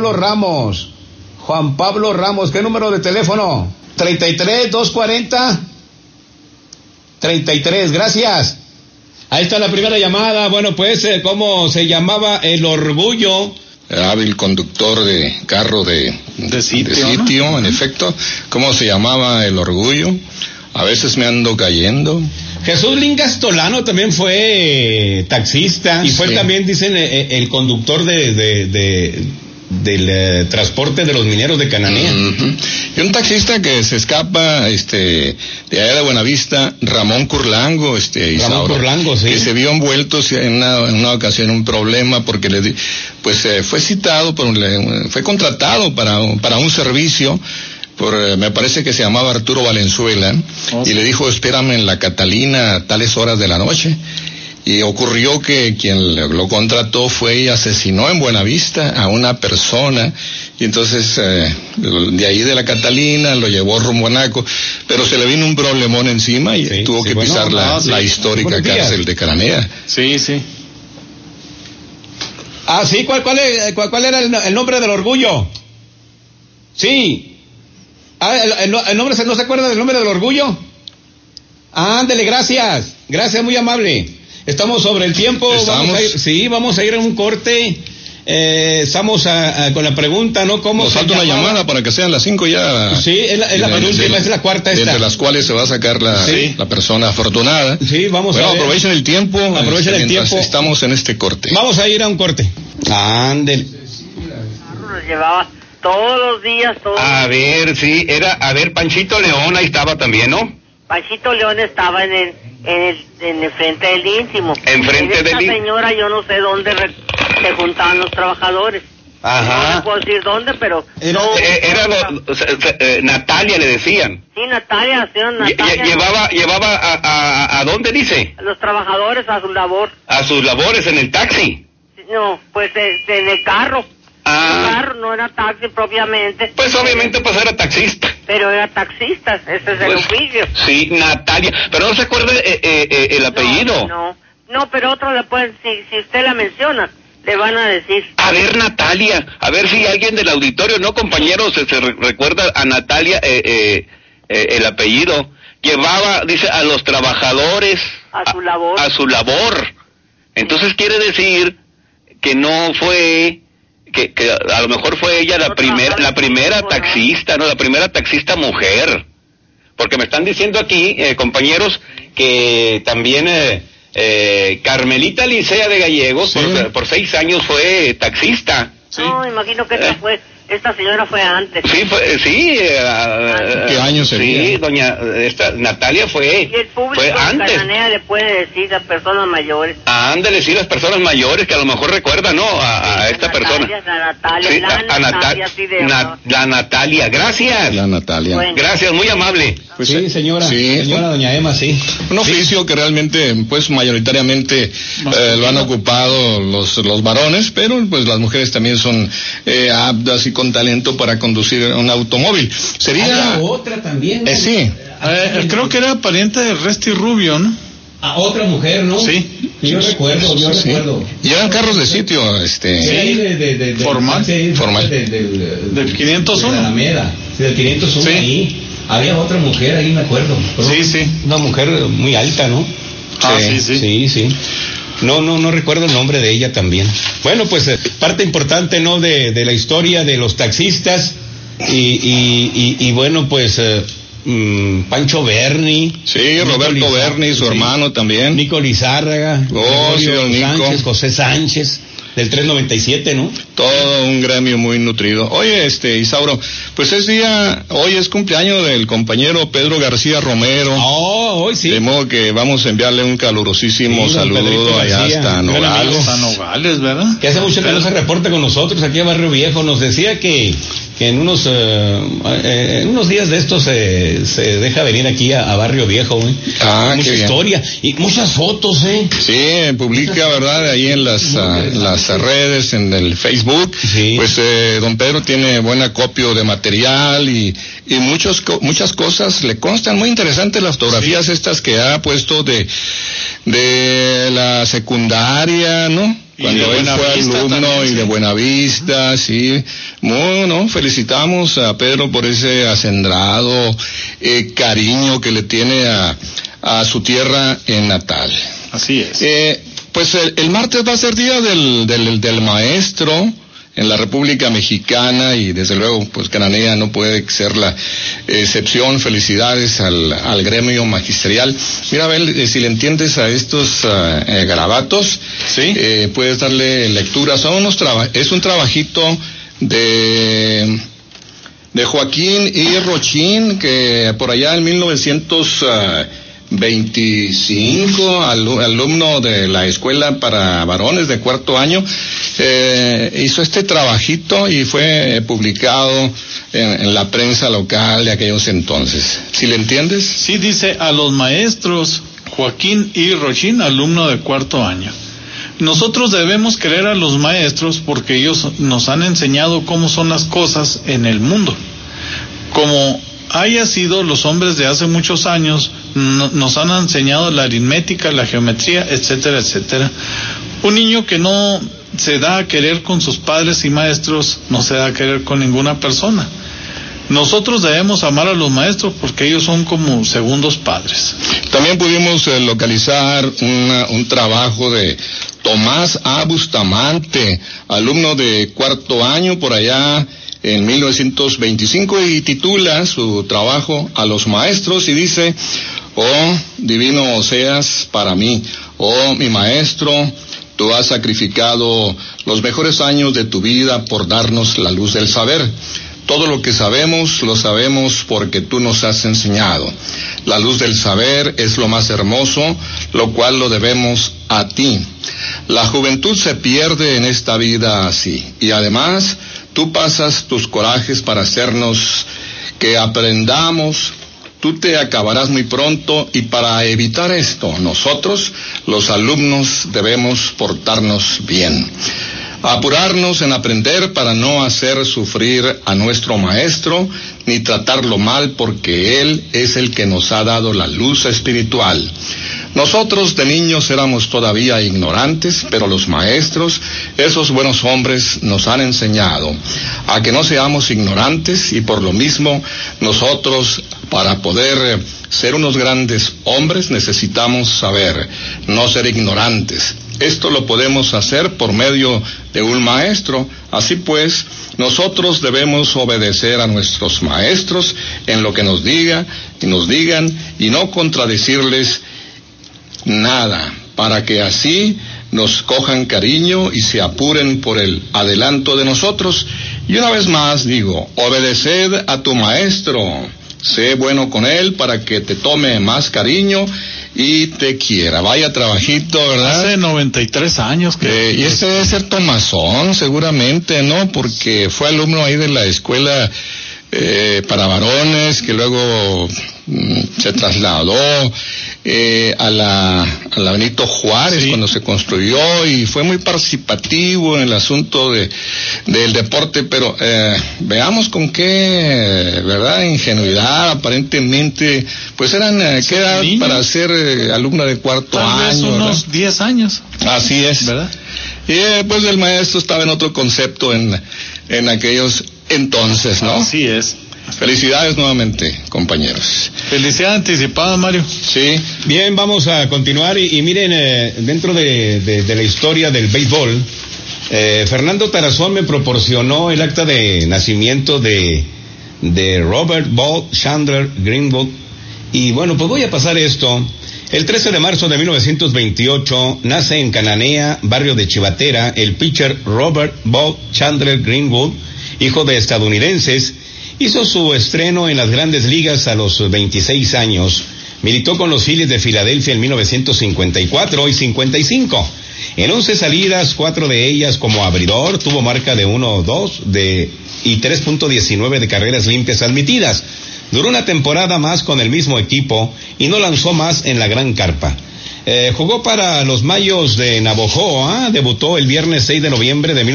¿qué número de teléfono? 33-240-33, gracias. Ahí está la primera llamada. Bueno, pues, ¿cómo se llamaba el Orgullo? Hábil conductor de carro de sitio, ¿no? En efecto. ¿Cómo se llamaba el Orgullo? A veces me ando cayendo. Jesús Lingastolano también fue taxista y fue también, dicen, el conductor del transporte de los mineros de Cananea. Uh-huh. Y un taxista que se escapa de allá de Buenavista, Ramón Curlango, Ramón Curlango, sí. Que se vio envuelto en una ocasión en un problema porque fue citado, fue contratado para un servicio. Me parece que se llamaba Arturo Valenzuela, y le dijo, espérame en la Catalina a tales horas de la noche. Y ocurrió que quien lo contrató fue y asesinó en Buenavista a una persona, y entonces de ahí de la Catalina lo llevó rumbo a Naco, pero se le vino un problemón encima y tuvo que pisar la histórica cárcel de Cananea. Sí. Ah, sí, ¿cuál era el nombre del Orgullo? Sí. Ah, el nombre, ¿no se acuerda del nombre del Orgullo? Ándele, gracias, muy amable. Estamos sobre el tiempo. Vamos a ir a un corte. Estamos con la pregunta, ¿no? ¿Cómo nos falta una llamada para que sean las 5 ya? Sí, es la penúltima, es la cuarta esta. Entre las cuales se va a sacar la persona afortunada. Sí, vamos a ver. Aprovechen el tiempo. Estamos en este corte. Vamos a ir a un corte. Ándele. Nos llevaba todos los días. Panchito León ahí estaba también, ¿no? Panchito León estaba en el frente del Íntimo. Enfrente del Íntimo. Señora, yo no sé dónde se juntaban los trabajadores. Ajá. No puedo decir dónde, pero... Natalia le decían. Sí, Natalia, señora Natalia. Llevaba ¿a dónde dice? A los trabajadores a su labor. ¿A sus labores en el taxi? No, pues en el carro. El carro no era taxi propiamente. Pues obviamente pues era taxista. Pero era taxista, ese es el oficio. Sí, Natalia, pero no se acuerda el apellido. No, pero otro le pueden, si usted la menciona, le van a decir. A ver, Natalia, a ver si alguien del auditorio, no compañeros, se recuerda a Natalia el apellido. Llevaba, dice, a los trabajadores a su labor. Entonces quiere decir que no fue... Que a lo mejor fue ella la primera taxista, ¿no? La primera taxista mujer. Porque me están diciendo aquí, compañeros, que también Carmelita Licea de Gallegos, por 6 años fue taxista. Sí. No, imagino que esta señora fue antes. Sí, ¿qué año sería? Sí, Natalia fue antes. Y el público de Cananea le puede decir a personas mayores. Ándale, sí, las personas mayores que a lo mejor recuerdan, ¿no? A esta persona. La Natalia, gracias. La Natalia. Bueno. Gracias, muy amable. Pues sí, señora doña Emma, sí. Un oficio que realmente, pues, mayoritariamente lo han ocupado los varones, pero pues las mujeres también son aptas y con talento para conducir un automóvil. Sería otra también, ¿no? Sí. Creo que era pariente de Resti Rubio, ¿no? Otra mujer, ¿no? Sí. Yo recuerdo. Y eran carros de sitio, formal. Del 501. De la Alameda. Sí, del 501 ahí. Había otra mujer ahí, me acuerdo. Sí. Una mujer muy alta, ¿no? Sí. No recuerdo el nombre de ella también. Bueno, pues parte importante, ¿no? De la historia de los taxistas y bueno, pues Pancho Berni. Sí, Roberto Berni, su hermano también. Nico Lizárraga. Nico. Sánchez, José Sánchez. del 397, ¿no? Todo un gremio muy nutrido. Oye, Isauro, pues hoy es cumpleaños del compañero Pedro García Romero. Hoy sí. De modo que vamos a enviarle un calurosísimo saludo allá hasta Nogales. Hasta Nogales, ¿verdad? Que hace mucho que no se reporta con nosotros aquí a Barrio Viejo. Nos decía que en unos días de estos se deja venir aquí a Barrio Viejo, ¿eh? Mucha historia y muchas fotos, ¿eh? Sí, publica, ¿verdad? Ahí en las redes, en el Facebook. Sí. Pues don Pedro tiene buen acopio de material y muchas cosas le constan. Muy interesantes las fotografías estas que ha puesto de la secundaria, ¿no? Cuando él fue alumno también, y de Buenavista, sí. Bueno, felicitamos a Pedro por ese acendrado cariño que le tiene a su tierra natal. Así es. Pues el martes va a ser día del maestro en la República Mexicana y desde luego pues Cananea no puede ser la excepción. Felicidades al gremio magisterial. Mira, a ver si le entiendes a estos garabatos. Sí. Puedes darle lectura. Es un trabajito de Joaquín y Rochín, que por allá en 1925, alumno de la escuela para varones de cuarto año, hizo este trabajito y fue publicado en la prensa local de aquellos entonces. ¿Sí le entiendes? Sí, dice: a los maestros Joaquín y Rochín, alumno de cuarto año. Nosotros debemos querer a los maestros porque ellos nos han enseñado cómo son las cosas en el mundo. Como haya sido, los hombres de hace muchos años nos han enseñado la aritmética, la geometría, etcétera, etcétera. Un niño que no se da a querer con sus padres y maestros, no se da a querer con ninguna persona. Nosotros debemos amar a los maestros porque ellos son como segundos padres. También pudimos localizar un trabajo de Tomás A. Bustamante, alumno de cuarto año por allá en 1925, y titula su trabajo A los maestros y dice: oh, divino seas para mí, oh mi maestro, tú has sacrificado los mejores años de tu vida por darnos la luz del saber. Todo lo que sabemos, lo sabemos porque tú nos has enseñado. La luz del saber es lo más hermoso, lo cual lo debemos a ti. La juventud se pierde en esta vida así, y además tú pasas tus corajes para hacernos que aprendamos. Tú te acabarás muy pronto, y para evitar esto, nosotros, los alumnos, debemos portarnos bien. Apurarnos en aprender para no hacer sufrir a nuestro maestro, ni tratarlo mal, porque él es el que nos ha dado la luz espiritual. Nosotros de niños éramos todavía ignorantes, pero los maestros, esos buenos hombres, nos han enseñado a que no seamos ignorantes, y por lo mismo nosotros, para poder ser unos grandes hombres, necesitamos saber, no ser ignorantes. Esto lo podemos hacer por medio de un maestro. Así pues, nosotros debemos obedecer a nuestros maestros en lo que nos digan, y no contradecirles nada, para que así nos cojan cariño y se apuren por el adelanto de nosotros. Y una vez más digo, obedeced a tu maestro, sé bueno con él para que te tome más cariño y te quiera. Vaya trabajito, ¿verdad? Hace 93 años que... y este debe ser Tomazón, seguramente, ¿no? Porque fue alumno ahí de la escuela para varones, que luego se trasladó a la Benito Juárez, sí, cuando se construyó, y fue muy participativo en el asunto del deporte, pero veamos con qué, ¿verdad?, ingenuidad, aparentemente, pues eran, ¿qué edad para ser alumna de cuarto año? Tal vez unos 10 años. Así es. ¿Verdad? Y pues el maestro estaba en otro concepto en aquellos entonces, ¿no? Así es. Felicidades nuevamente, compañeros. Felicidad anticipada, Mario. Sí. Bien, vamos a continuar y miren, dentro de la historia del béisbol, Fernando Tarazón me proporcionó el acta de nacimiento de Robert Ball Chandler Greenwood, y bueno, pues voy a pasar esto. El 13 de marzo de 1928 nace en Cananea, barrio de Chivatera, el pitcher Robert Bob Chandler Greenwood, hijo de estadounidenses. Hizo su estreno en las grandes ligas a los 26 años. Militó con los Phillies de Filadelfia en 1954 y 55. En 11 salidas, 4 de ellas como abridor, tuvo marca de 1-2 y 3.19 de carreras limpias admitidas. Duró una temporada más con el mismo equipo y no lanzó más en la gran carpa. Jugó para los Mayos de Navojoa, debutó el viernes 6 de noviembre de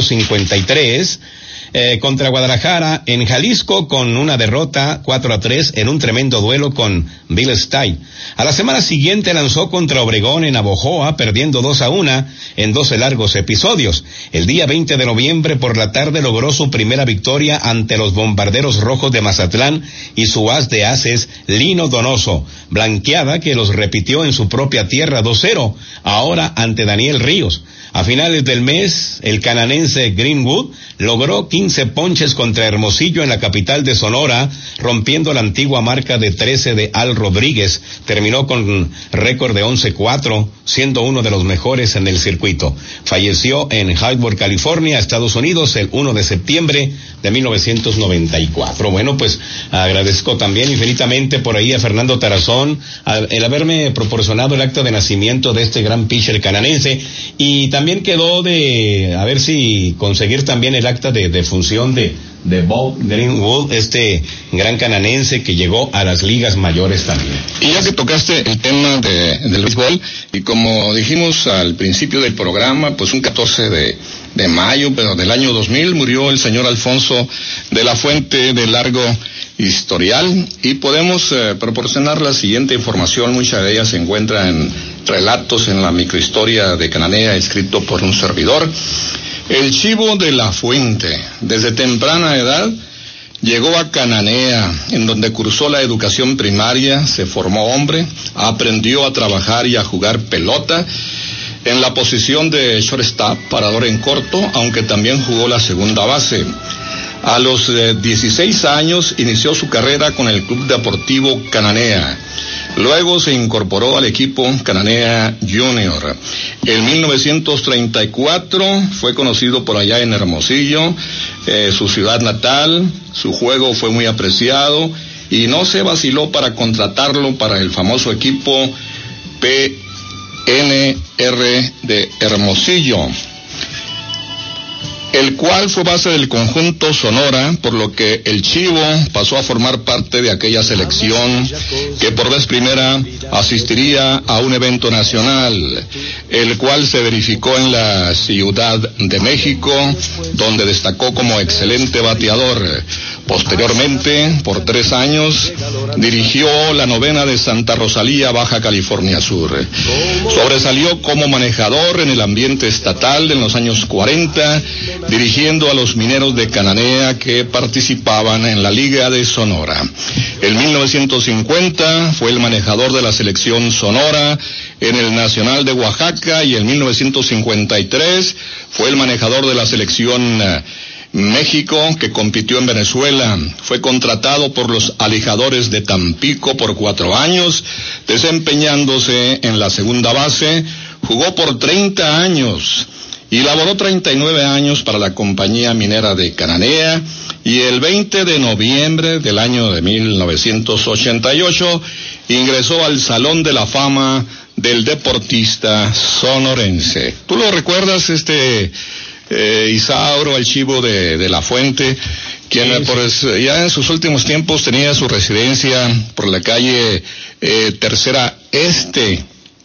1953 contra Guadalajara en Jalisco con una derrota 4-3 en un tremendo duelo con Bill Stein. A la semana siguiente lanzó contra Obregón en Navojoa, perdiendo 2-1 en 12 largos episodios. El día 20 de noviembre por la tarde logró su primera victoria ante los Bombarderos Rojos de Mazatlán y su as de ases, Lino Donoso, blanqueada que los repitió en su propia tierra 2-0, ahora ante Daniel Ríos. A finales del mes, el cananense Greenwood logró 15 ponches contra Hermosillo en la capital de Sonora, rompiendo la antigua marca de 13 de Al Rodríguez. Terminó con récord de 11-4, siendo uno de los mejores en el circuito. Falleció en Hayward, California, Estados Unidos, el 1 de septiembre de 1994. Bueno, pues agradezco también infinitamente por ahí a Fernando Tarazón el haberme proporcionado el acta de nacimiento de este gran pitcher cananense, y también quedó de a ver si conseguir también el acta de defunción de Bob Greenwood, este gran cananense que llegó a las ligas mayores también. Y ya que tocaste el tema del béisbol, y como dijimos al principio del programa, pues un 14 de mayo, pero del año 2000, murió el señor Alfonso de la Fuente, de largo historial, y podemos proporcionar la siguiente información. Mucha de ella se encuentra en relatos en la microhistoria de Cananea, escrito por un servidor. El Chivo de la Fuente, desde temprana edad, llegó a Cananea, en donde cursó la educación primaria, se formó hombre, aprendió a trabajar y a jugar pelota en la posición de shortstop, parador en corto, aunque también jugó la segunda base. A los 16 años inició su carrera con el Club Deportivo Cananea. Luego se incorporó al equipo Cananea Junior. En 1934 fue conocido por allá en Hermosillo, su ciudad natal. Su juego fue muy apreciado y no se vaciló para contratarlo para el famoso equipo PNR de Hermosillo, el cual fue base del conjunto Sonora, por lo que el Chivo pasó a formar parte de aquella selección que por vez primera asistiría a un evento nacional, el cual se verificó en la Ciudad de México, donde destacó como excelente bateador. Posteriormente, por 3 años, dirigió la novena de Santa Rosalía, Baja California Sur. Sobresalió como manejador en el ambiente estatal en los años 40, dirigiendo a los mineros de Cananea que participaban en la Liga de Sonora. En 1950 fue el manejador de la selección Sonora en el Nacional de Oaxaca, y en 1953 fue el manejador de la selección México, que compitió en Venezuela. Fue contratado por los Alijadores de Tampico por 4 años, desempeñándose en la segunda base. Jugó por 30 años y laboró 39 años para la compañía minera de Cananea, y el 20 de noviembre del año de 1988 ingresó al Salón de la Fama del deportista sonorense. ¿Tú lo recuerdas, Isauro, el Chivo de la Fuente, quien ya en sus últimos tiempos tenía su residencia por la calle Tercera Este?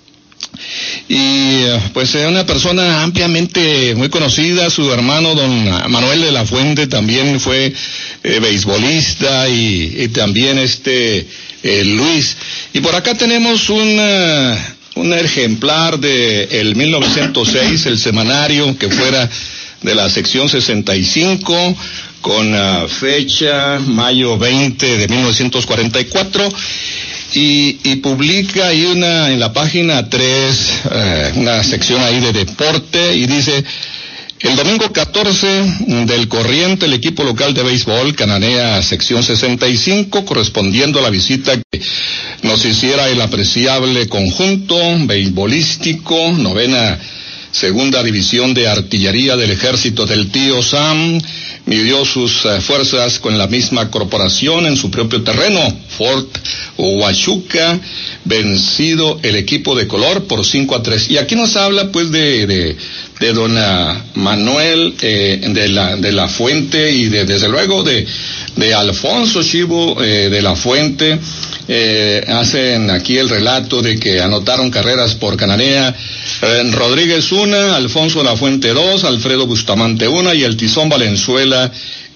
Y pues era una persona ampliamente muy conocida. Su hermano don Manuel de la Fuente también fue beisbolista, y también Luis. Y por acá tenemos un ejemplar de el 1906, el semanario que fuera de la sección 65, con fecha mayo 20 de 1944, y publica ahí en la página 3, una sección ahí de deporte, y dice: El domingo 14 del corriente, el equipo local de béisbol cananea sección 65, correspondiendo a la visita que nos hiciera el apreciable conjunto beisbolístico, 9ª Segunda División de Artillería del Ejército del Tío Sam, midió sus fuerzas con la misma corporación en su propio terreno, Fort Huachuca, vencido el equipo de color por 5-3. Y aquí nos habla pues de don Manuel de la Fuente y desde luego de Alfonso Chivo de la Fuente. Hacen aquí el relato de que anotaron carreras por Cananea, Rodríguez 1, Alfonso de la Fuente 2, Alfredo Bustamante 1 y el Tizón Valenzuela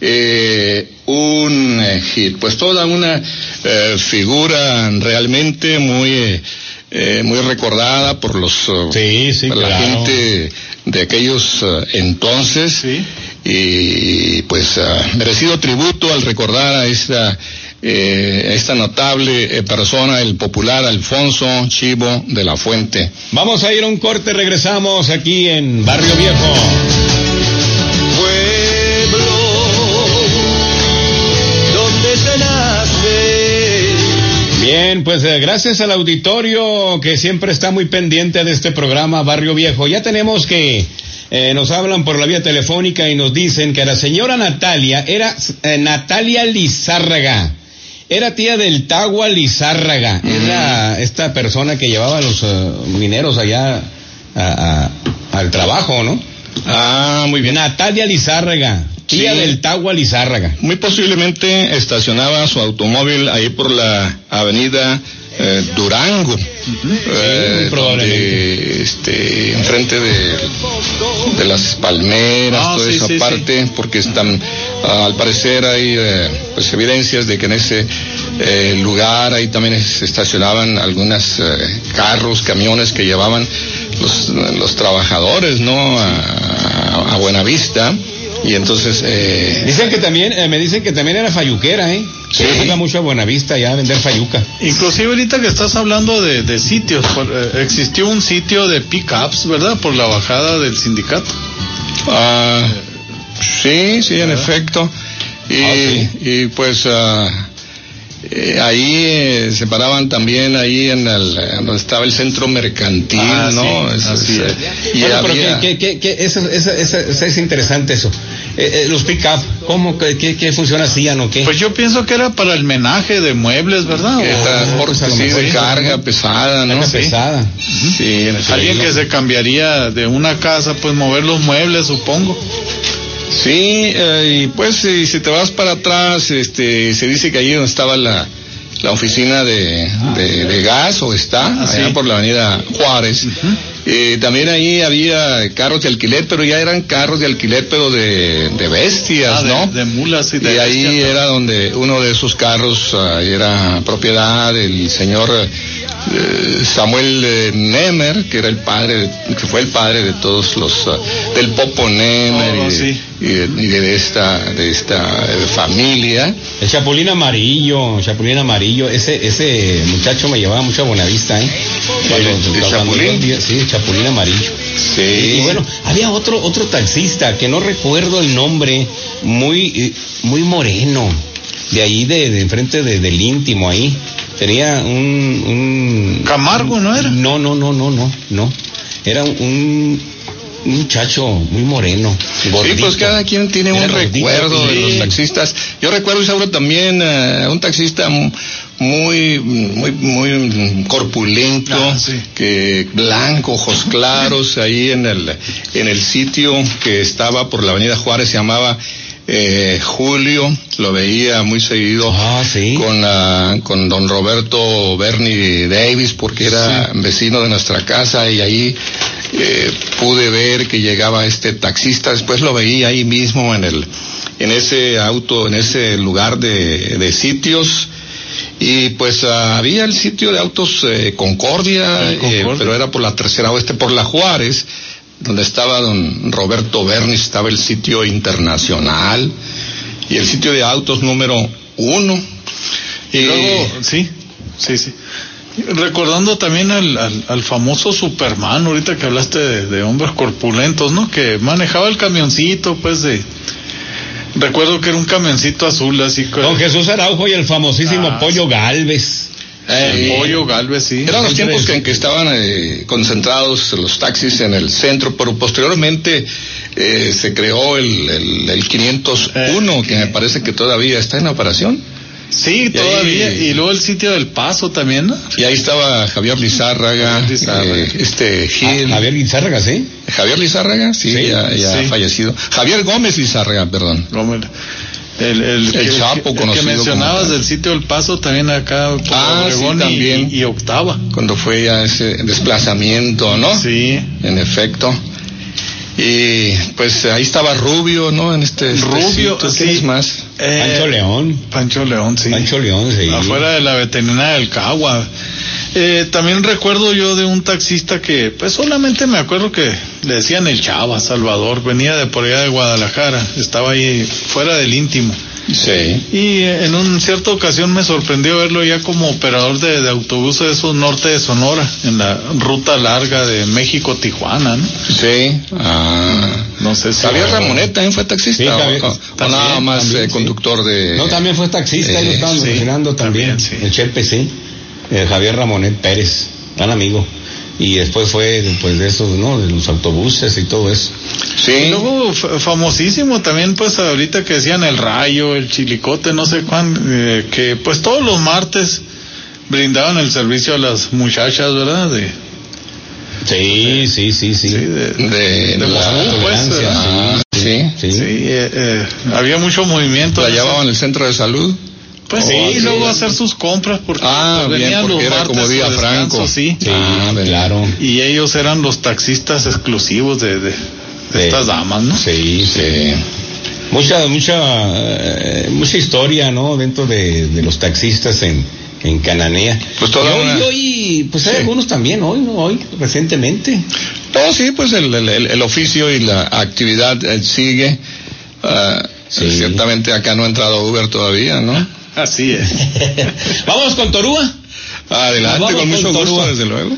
un hit. Pues toda una figura realmente muy recordada por los por claro, la gente de aquellos entonces. Sí. Y pues merecido tributo al recordar a esta notable persona, el popular Alfonso Chivo de la Fuente. Vamos a ir a un corte, regresamos aquí en Barrio Viejo. Pueblo donde se nace. Bien, pues gracias al auditorio que siempre está muy pendiente de este programa Barrio Viejo. Ya tenemos que nos hablan por la vía telefónica y nos dicen que la señora Natalia era Natalia Lizárraga. Era tía del Tagua Lizárraga. Era esta persona que llevaba a los mineros allá al trabajo, ¿no? Ah, muy bien. Natalia Lizárraga, tía del Tagua Lizárraga. Muy posiblemente estacionaba su automóvil ahí por la avenida Durango, probablemente enfrente de las palmeras, toda esa parte, porque están, al parecer hay pues evidencias de que en ese lugar ahí también se estacionaban algunos carros, camiones que llevaban los trabajadores, ¿no? A Buenavista. Y entonces dicen que también me dicen que también era fayuquera, sí, iba mucho a Buenavista ya a vender fayuca. Inclusive ahorita que estás hablando de sitios, existió un sitio de pick-ups, ¿verdad? Por la bajada del sindicato. Sí, en efecto. Y pues ahí se paraban también ahí donde estaba el centro mercantil, ¿no? Sí, así es. Y bueno, había... pero eso es interesante eso. Los pick-up, ¿cómo, qué función hacían o qué? Pues yo pienso que era para el menaje de muebles, ¿verdad? Transporte de carga pesada, ¿no? Carga pesada. Sí, alguien que se cambiaría de una casa, pues mover los muebles, supongo. Sí, y pues si te vas para atrás, se dice que allí donde estaba la oficina de gas, o está, allá por la avenida Juárez. También ahí había carros de alquiler, pero ya eran carros de alquiler, pero de bestias, ¿no? De mulas y de bestias. Y ahí era donde uno de esos carros era propiedad del señor Samuel Nemer, que fue el padre de todos los del Popo Nemer y de esta familia. El Chapulín Amarillo, ese muchacho me llevaba mucho a Buenavista, el Chapulín. Sí, el Chapulín Amarillo. Sí. Y bueno, había otro taxista que no recuerdo el nombre, muy moreno, de ahí de enfrente del Íntimo ahí. Tenía un Camargo, ¿no era? No. Era un muchacho muy moreno, gordito. Sí, pues cada quien tiene un recuerdo de los taxistas. Yo recuerdo, Isauro, también un taxista muy corpulento, que blanco, ojos claros, ahí en el sitio que estaba por la avenida Juárez, se llamaba Julio, lo veía muy seguido con don Roberto Bernie Davis, porque era vecino de nuestra casa, y ahí pude ver que llegaba este taxista. Después lo veía ahí mismo en ese auto, en ese lugar de sitios. Y pues había el sitio de autos Concordia, pero era por la tercera oeste, por la Juárez, donde estaba don Roberto Bernis, estaba el sitio Internacional y el sitio de autos número 1. Y luego, sí. Recordando también al famoso Superman, ahorita que hablaste de hombres corpulentos, ¿no? Que manejaba el camioncito, pues recuerdo que era un camioncito azul, así que... Don Jesús Araujo y el famosísimo Pollo Gálvez. El Pollo Gálvez, sí. Eran los tiempos en que estaban concentrados los taxis en el centro, pero posteriormente se creó el 501, que me parece que todavía está en operación. Sí, todavía, y luego el sitio del Paso también, ¿no? Y ahí estaba Javier Lizárraga, Gil. Javier Lizárraga, ¿sí? Javier Lizárraga, sí. Ya fallecido. Javier Gómez Lizárraga, perdón. Gómez. El Chapo, conocido. Que mencionabas como... del sitio del Paso también acá, Obregón, sí, también. Y Octava. Cuando fue ya ese desplazamiento, ¿no? Sí. En efecto. Y pues ahí estaba Rubio, ¿no? En Rubio, ¿qué es más? Pancho León, sí. Pancho León, sí. Afuera de la veterinaria del Cagua. También recuerdo yo de un taxista que, pues solamente me acuerdo que le decían el Chava, Salvador, venía de por allá de Guadalajara, estaba ahí fuera del Íntimo. Sí. Y en una cierta ocasión me sorprendió verlo ya como operador de autobuses de esos norte de Sonora, en la ruta larga de México-Tijuana, ¿no? Sí. No sé si... Javier Ramonet también fue taxista. Sí, Javier, o nada más también, conductor de... No, también fue taxista, y lo estaban mencionando también. Sí. El Chepe, sí. Javier Ramonet Pérez, gran amigo. Y después fue pues de esos, ¿no? De los autobuses y todo eso. Sí. Y luego famosísimo también, pues ahorita que decían el Rayo, el Chilicote, no sé cuán, que pues todos los martes brindaban el servicio a las muchachas, ¿verdad? Sí. De la pues, sí. Había mucho movimiento. ¿La llevaban al centro de salud? Pues sí, luego hacer sus compras porque venían los martes como día franco. Sí, claro. Y ellos eran los taxistas exclusivos de estas damas, ¿no? Sí. Mucha historia, ¿no? Dentro de los taxistas en Cananea. Pues hoy pues hay algunos también hoy recientemente. No, sí, pues el oficio y la actividad sigue. Ciertamente acá no ha entrado Uber todavía, ¿no? Así es. Vamos con Torúa. Adelante, con mucho gusto, desde luego.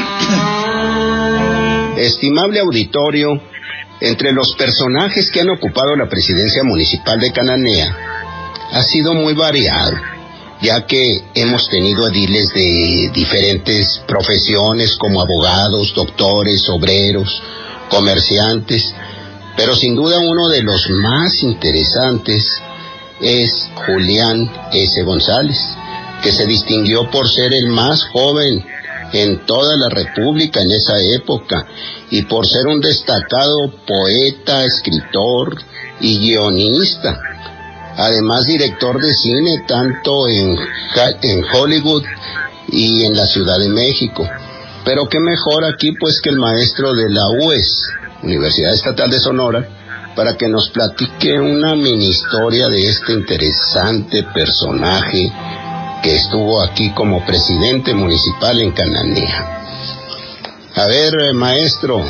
Estimable auditorio, entre los personajes que han ocupado la presidencia municipal de Cananea, ha sido muy variado, ya que hemos tenido ediles de diferentes profesiones como abogados, doctores, obreros, comerciantes, pero sin duda uno de los más interesantes es Julián S. González, que se distinguió por ser el más joven en toda la República en esa época y por ser un destacado poeta, escritor y guionista, además director de cine tanto en Hollywood y en la Ciudad de México. Pero qué mejor aquí pues que el maestro de la UES, Universidad Estatal de Sonora, para que nos platique una mini historia de este interesante personaje que estuvo aquí como presidente municipal en Cananea. A ver, maestro.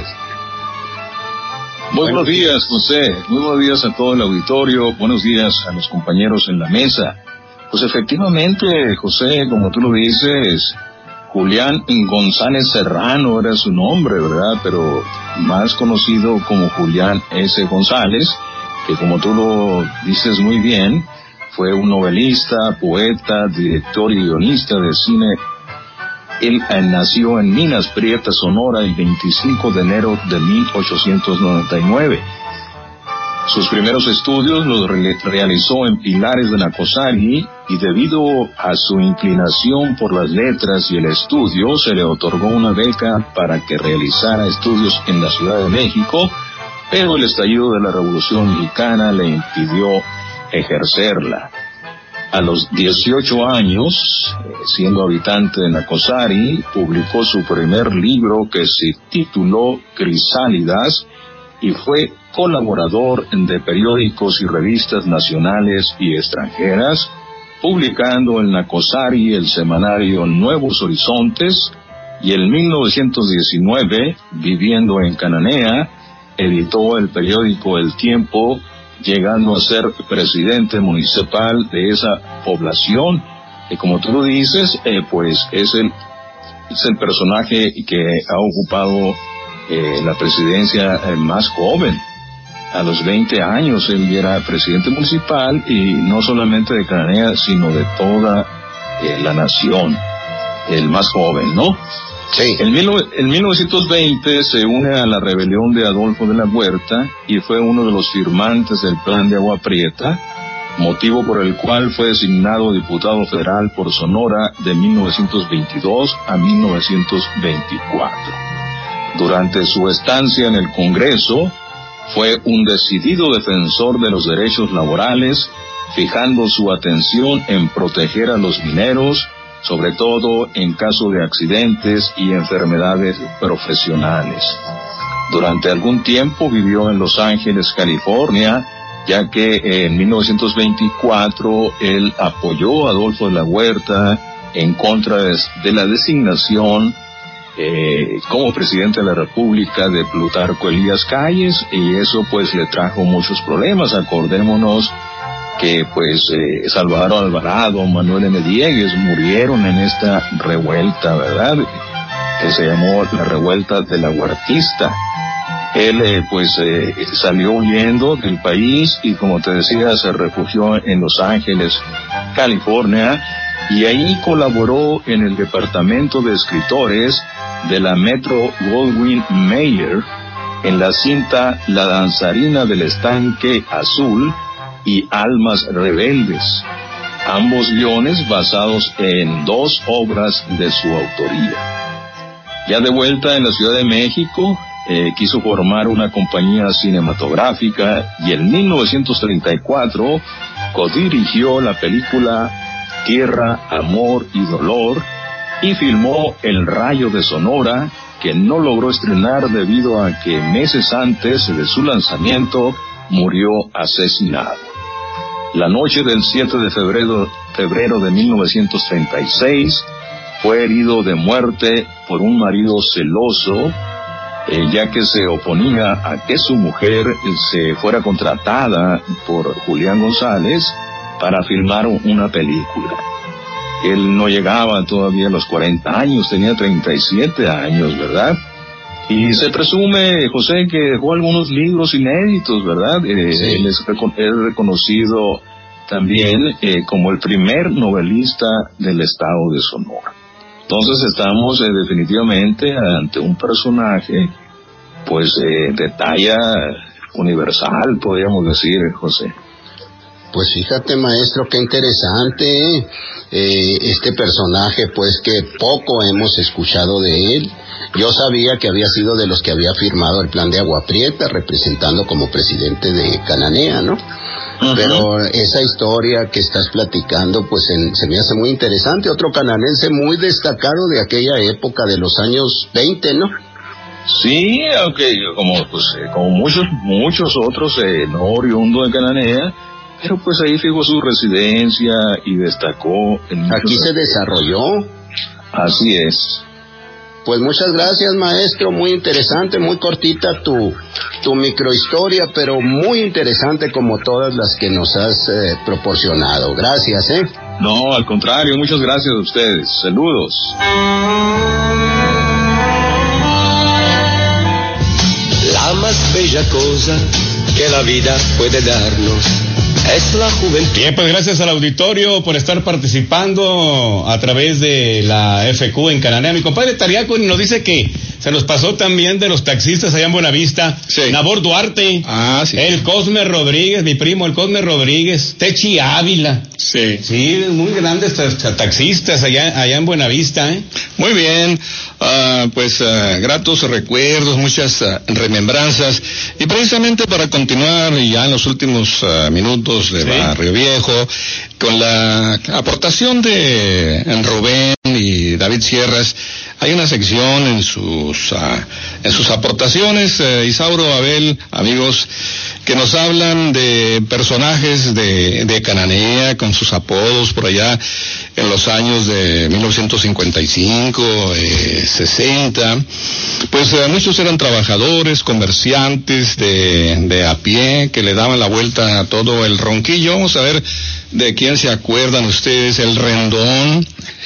Buenos días, José. Muy buenos días a todo el auditorio. Buenos días a los compañeros en la mesa. Pues efectivamente, José, como tú lo dices, Julián González Serrano era su nombre, ¿verdad? Pero más conocido como Julián S. González, que como tú lo dices muy bien, fue un novelista, poeta, director y guionista de cine. Él nació en Minas Prietas, Sonora, el 25 de enero de 1899. Sus primeros estudios los realizó en Pilares de Nacosari y debido a su inclinación por las letras y el estudio, se le otorgó una beca para que realizara estudios en la Ciudad de México, pero el estallido de la Revolución Mexicana le impidió ejercerla. A los 18 años, siendo habitante de Nacosari, publicó su primer libro que se tituló Crisálidas y fue colaborador de periódicos y revistas nacionales y extranjeras, publicando en Nacosari el semanario Nuevos Horizontes y en 1919, viviendo en Cananea, editó el periódico El Tiempo, llegando a ser presidente municipal de esa población, que como tú lo dices, pues es el es el personaje que ha ocupado la presidencia más joven. A los 20 años él era presidente municipal, y no solamente de Cananea, sino de toda la nación, el más joven, ¿no? Sí. En 1920 se une a la rebelión de Adolfo de la Huerta y fue uno de los firmantes del Plan de Agua Prieta, motivo por el cual fue designado diputado federal por Sonora de 1922 a 1924. Durante su estancia en el Congreso, fue un decidido defensor de los derechos laborales, fijando su atención en proteger a los mineros, sobre todo en caso de accidentes y enfermedades profesionales. Durante algún tiempo vivió en Los Ángeles, California, ya que en 1924 él apoyó a Adolfo de la Huerta en contra de la designación como presidente de la República de Plutarco Elías Calles, y eso pues le trajo muchos problemas. Acordémonos que pues Salvador Alvarado, Manuel M. Diegues murieron en esta revuelta, ¿verdad?, que se llamó la revuelta de la Huertista. Él salió huyendo del país y, como te decía, se refugió en Los Ángeles, California, y ahí colaboró en el departamento de escritores de la Metro Goldwyn Mayer en la cinta La danzarina del estanque azul y Almas rebeldes, ambos guiones basados en 2 obras de su autoría. Ya de vuelta en la Ciudad de México, quiso formar una compañía cinematográfica y en 1934 codirigió la película Tierra, Amor y Dolor y filmó El Rayo de Sonora, que no logró estrenar debido a que meses antes de su lanzamiento murió asesinado. La noche del 7 de febrero de 1936 fue herido de muerte por un marido celoso, ya que se oponía a que su mujer se fuera contratada por Julián González para filmar una película. Él no llegaba todavía a los 40 años, tenía 37 años, ¿verdad? Y se presume, José, que dejó algunos libros inéditos, ¿verdad? Sí. Él es reconocido también como el primer novelista del estado de Sonora. Entonces estamos definitivamente ante un personaje, pues, de talla universal, podríamos decir, José. Pues fíjate, maestro, qué interesante este personaje, pues que poco hemos escuchado de él. Yo sabía que había sido de los que había firmado el Plan de Agua Prieta, representando como presidente de Cananea, ¿no? Uh-huh. Pero esa historia que estás platicando, pues se me hace muy interesante. Otro cananense muy destacado de aquella época de los años 20, ¿no? Sí, aunque como muchos otros, no oriundo de Cananea, pero pues ahí fijó su residencia y destacó. Aquí se desarrolló. Así es. Pues muchas gracias, maestro, muy interesante, muy cortita tu microhistoria, pero muy interesante como todas las que nos has proporcionado. Gracias, No, al contrario, muchas gracias a ustedes. Saludos. La más bella cosa que la vida puede darnos es la juventud. Bien, pues gracias al auditorio por estar participando a través de la FQ en Cananea. Mi compadre Tariaco nos dice que se nos pasó también de los taxistas allá en Buenavista. Sí. Nabor Duarte. Ah, sí. El Cosme Rodríguez, mi primo, el Cosme Rodríguez. Techi Ávila. Sí. Sí, muy grandes taxistas allá en Buenavista, Muy bien. Gratos recuerdos, muchas remembranzas. Y precisamente para continuar ya en los últimos minutos de Barrio Viejo, con la aportación de Rubén y David Sierras, hay una sección en sus aportaciones, Isauro, Abel, amigos, que nos hablan de personajes de Cananea con sus apodos por allá en los años de 1955, 60. Pues muchos eran trabajadores, comerciantes de a pie que le daban la vuelta a todo el Ronquillo. Vamos a ver de quién se acuerdan ustedes. El Rendón,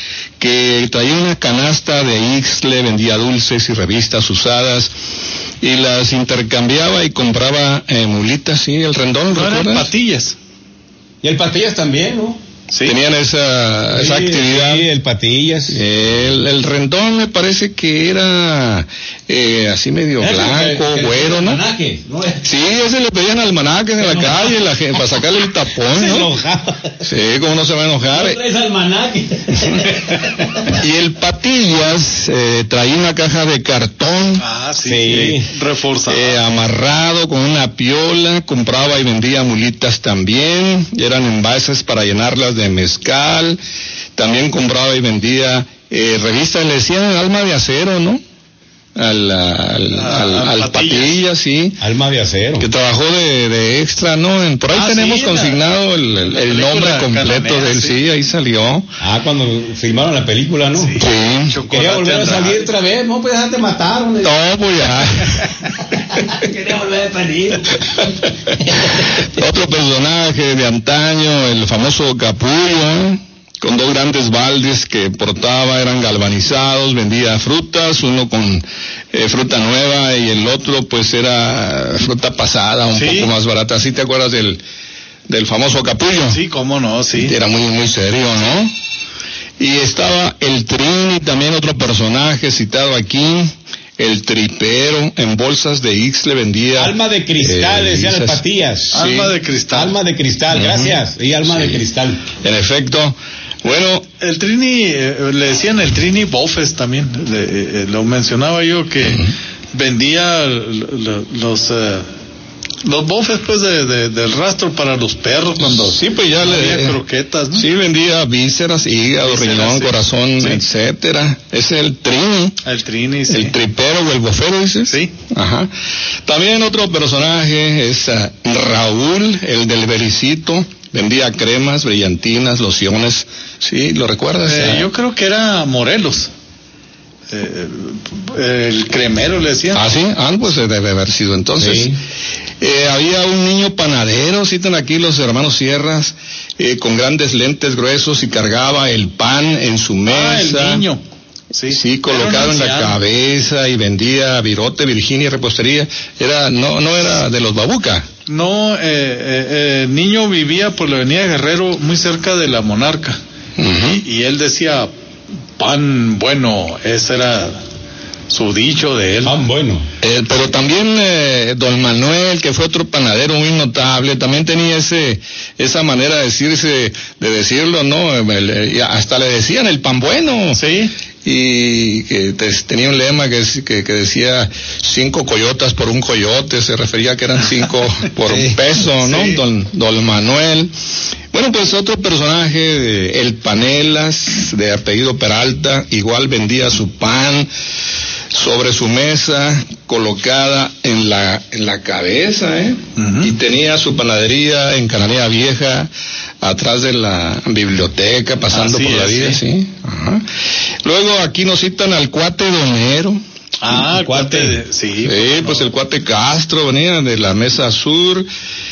que traía una canasta de Ixtle, vendía dulces y revistas usadas, y las intercambiaba y compraba mulitas, sí, el Rendón, ¿no ¿recuerdas? Eran Patillas. Y el Patillas también, ¿no? Sí. Tenían esa actividad. Sí, el Patillas. El Rendón me parece que era así medio blanco, güero, ¿no? Sí, ese le pedían almanaques en la calle para sacarle el tapón, ¿no? Sí, ¿cómo no se va a enojar? No traes almanaque. Y el Patillas traía una caja de cartón. Ah, sí. Reforzado. Amarrado con una piola, compraba y vendía mulitas también, eran envases para llenarlas de mezcal, también compraba y vendía revistas, le decían Alma de Acero, ¿no? Al Patillas, sí. Alma de Acero. Que trabajó de extra, ¿no? Por ahí tenemos consignado el nombre completo de él, sí, ahí salió. Cuando filmaron la película, ¿no? Sí. Quería volver a salir otra vez, no, pues ya te mataron. No, pues ya. Quería volver a salir. Otro personaje de antaño, el famoso Capullo, con dos grandes baldes que portaba, eran galvanizados, vendía frutas, uno con fruta nueva y el otro pues era fruta pasada, un poco más barata. ¿Sí te acuerdas del famoso Capullo? Sí, cómo no, sí. Era muy, muy serio, ¿no? Y estaba el Trini, también otro personaje citado aquí. El Tripero, en bolsas de Ixtle vendía... Alma de cristal, decían el Patillas. Sí. Alma de cristal. Alma de cristal, gracias. Y alma de cristal. En efecto. Bueno, el Trini, le decían el Trini Bofes también, lo mencionaba yo, que vendía los bofes pues del rastro para los perros cuando pues ya había croquetas, ¿no? Sí, vendía vísceras, hígado, riñón, corazón, etcétera. Ese es el Trini. El Trini, sí. El tripero o el bofero, dices. Sí. Ajá. También otro personaje es Raúl, el del Bericito. Vendía cremas, brillantinas, lociones. ¿Sí? ¿Lo recuerdas? Yo creo que era Morelos. El cremero le decían. Ah, sí, pues debe haber sido entonces. Sí. Había un niño panadero, citan aquí los hermanos Sierras, con grandes lentes gruesos y cargaba el pan en su mesa. El niño. Sí, colocado en la cabeza y vendía virote, Virginia y repostería. No era de los Babuca. No, el niño vivía por la avenida Guerrero, muy cerca de la Monarca. Y él decía, pan bueno, ese era su dicho de él. Pan bueno. Pero también don Manuel, que fue otro panadero muy notable, también tenía esa manera de decirlo, ¿no? Hasta le decían el pan bueno. Sí. Y que tenía un lema que decía 5 coyotas por un coyote, se refería a que eran 5 por un peso, ¿no? Sí. Don Manuel. Bueno, pues otro personaje, el Panelas, de apellido Peralta, igual vendía su pan sobre su mesa, colocada en la cabeza, y tenía su panadería en Cananea Vieja, atrás de la biblioteca, pasando por la vida, sí. Ajá. Luego aquí nos citan al cuate Donero. El cuate. Sí, pues el cuate Castro venía de la Mesa Sur.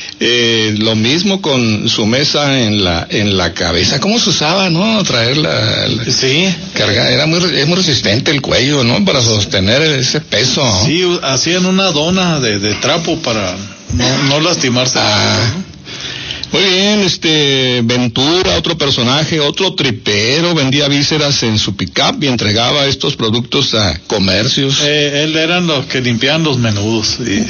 Lo mismo con su mesa en la cabeza. ¿Cómo se usaba, no? Traerla. Sí. Cargar. Es muy resistente el cuello, ¿no? Para sostener ese peso. Sí, hacían una dona de trapo para no lastimarse. ¿No? Muy bien, Ventura, otro personaje, otro tripero, vendía vísceras en su pick-up y entregaba estos productos a comercios. Él eran los que limpiaban los menudos. Sí.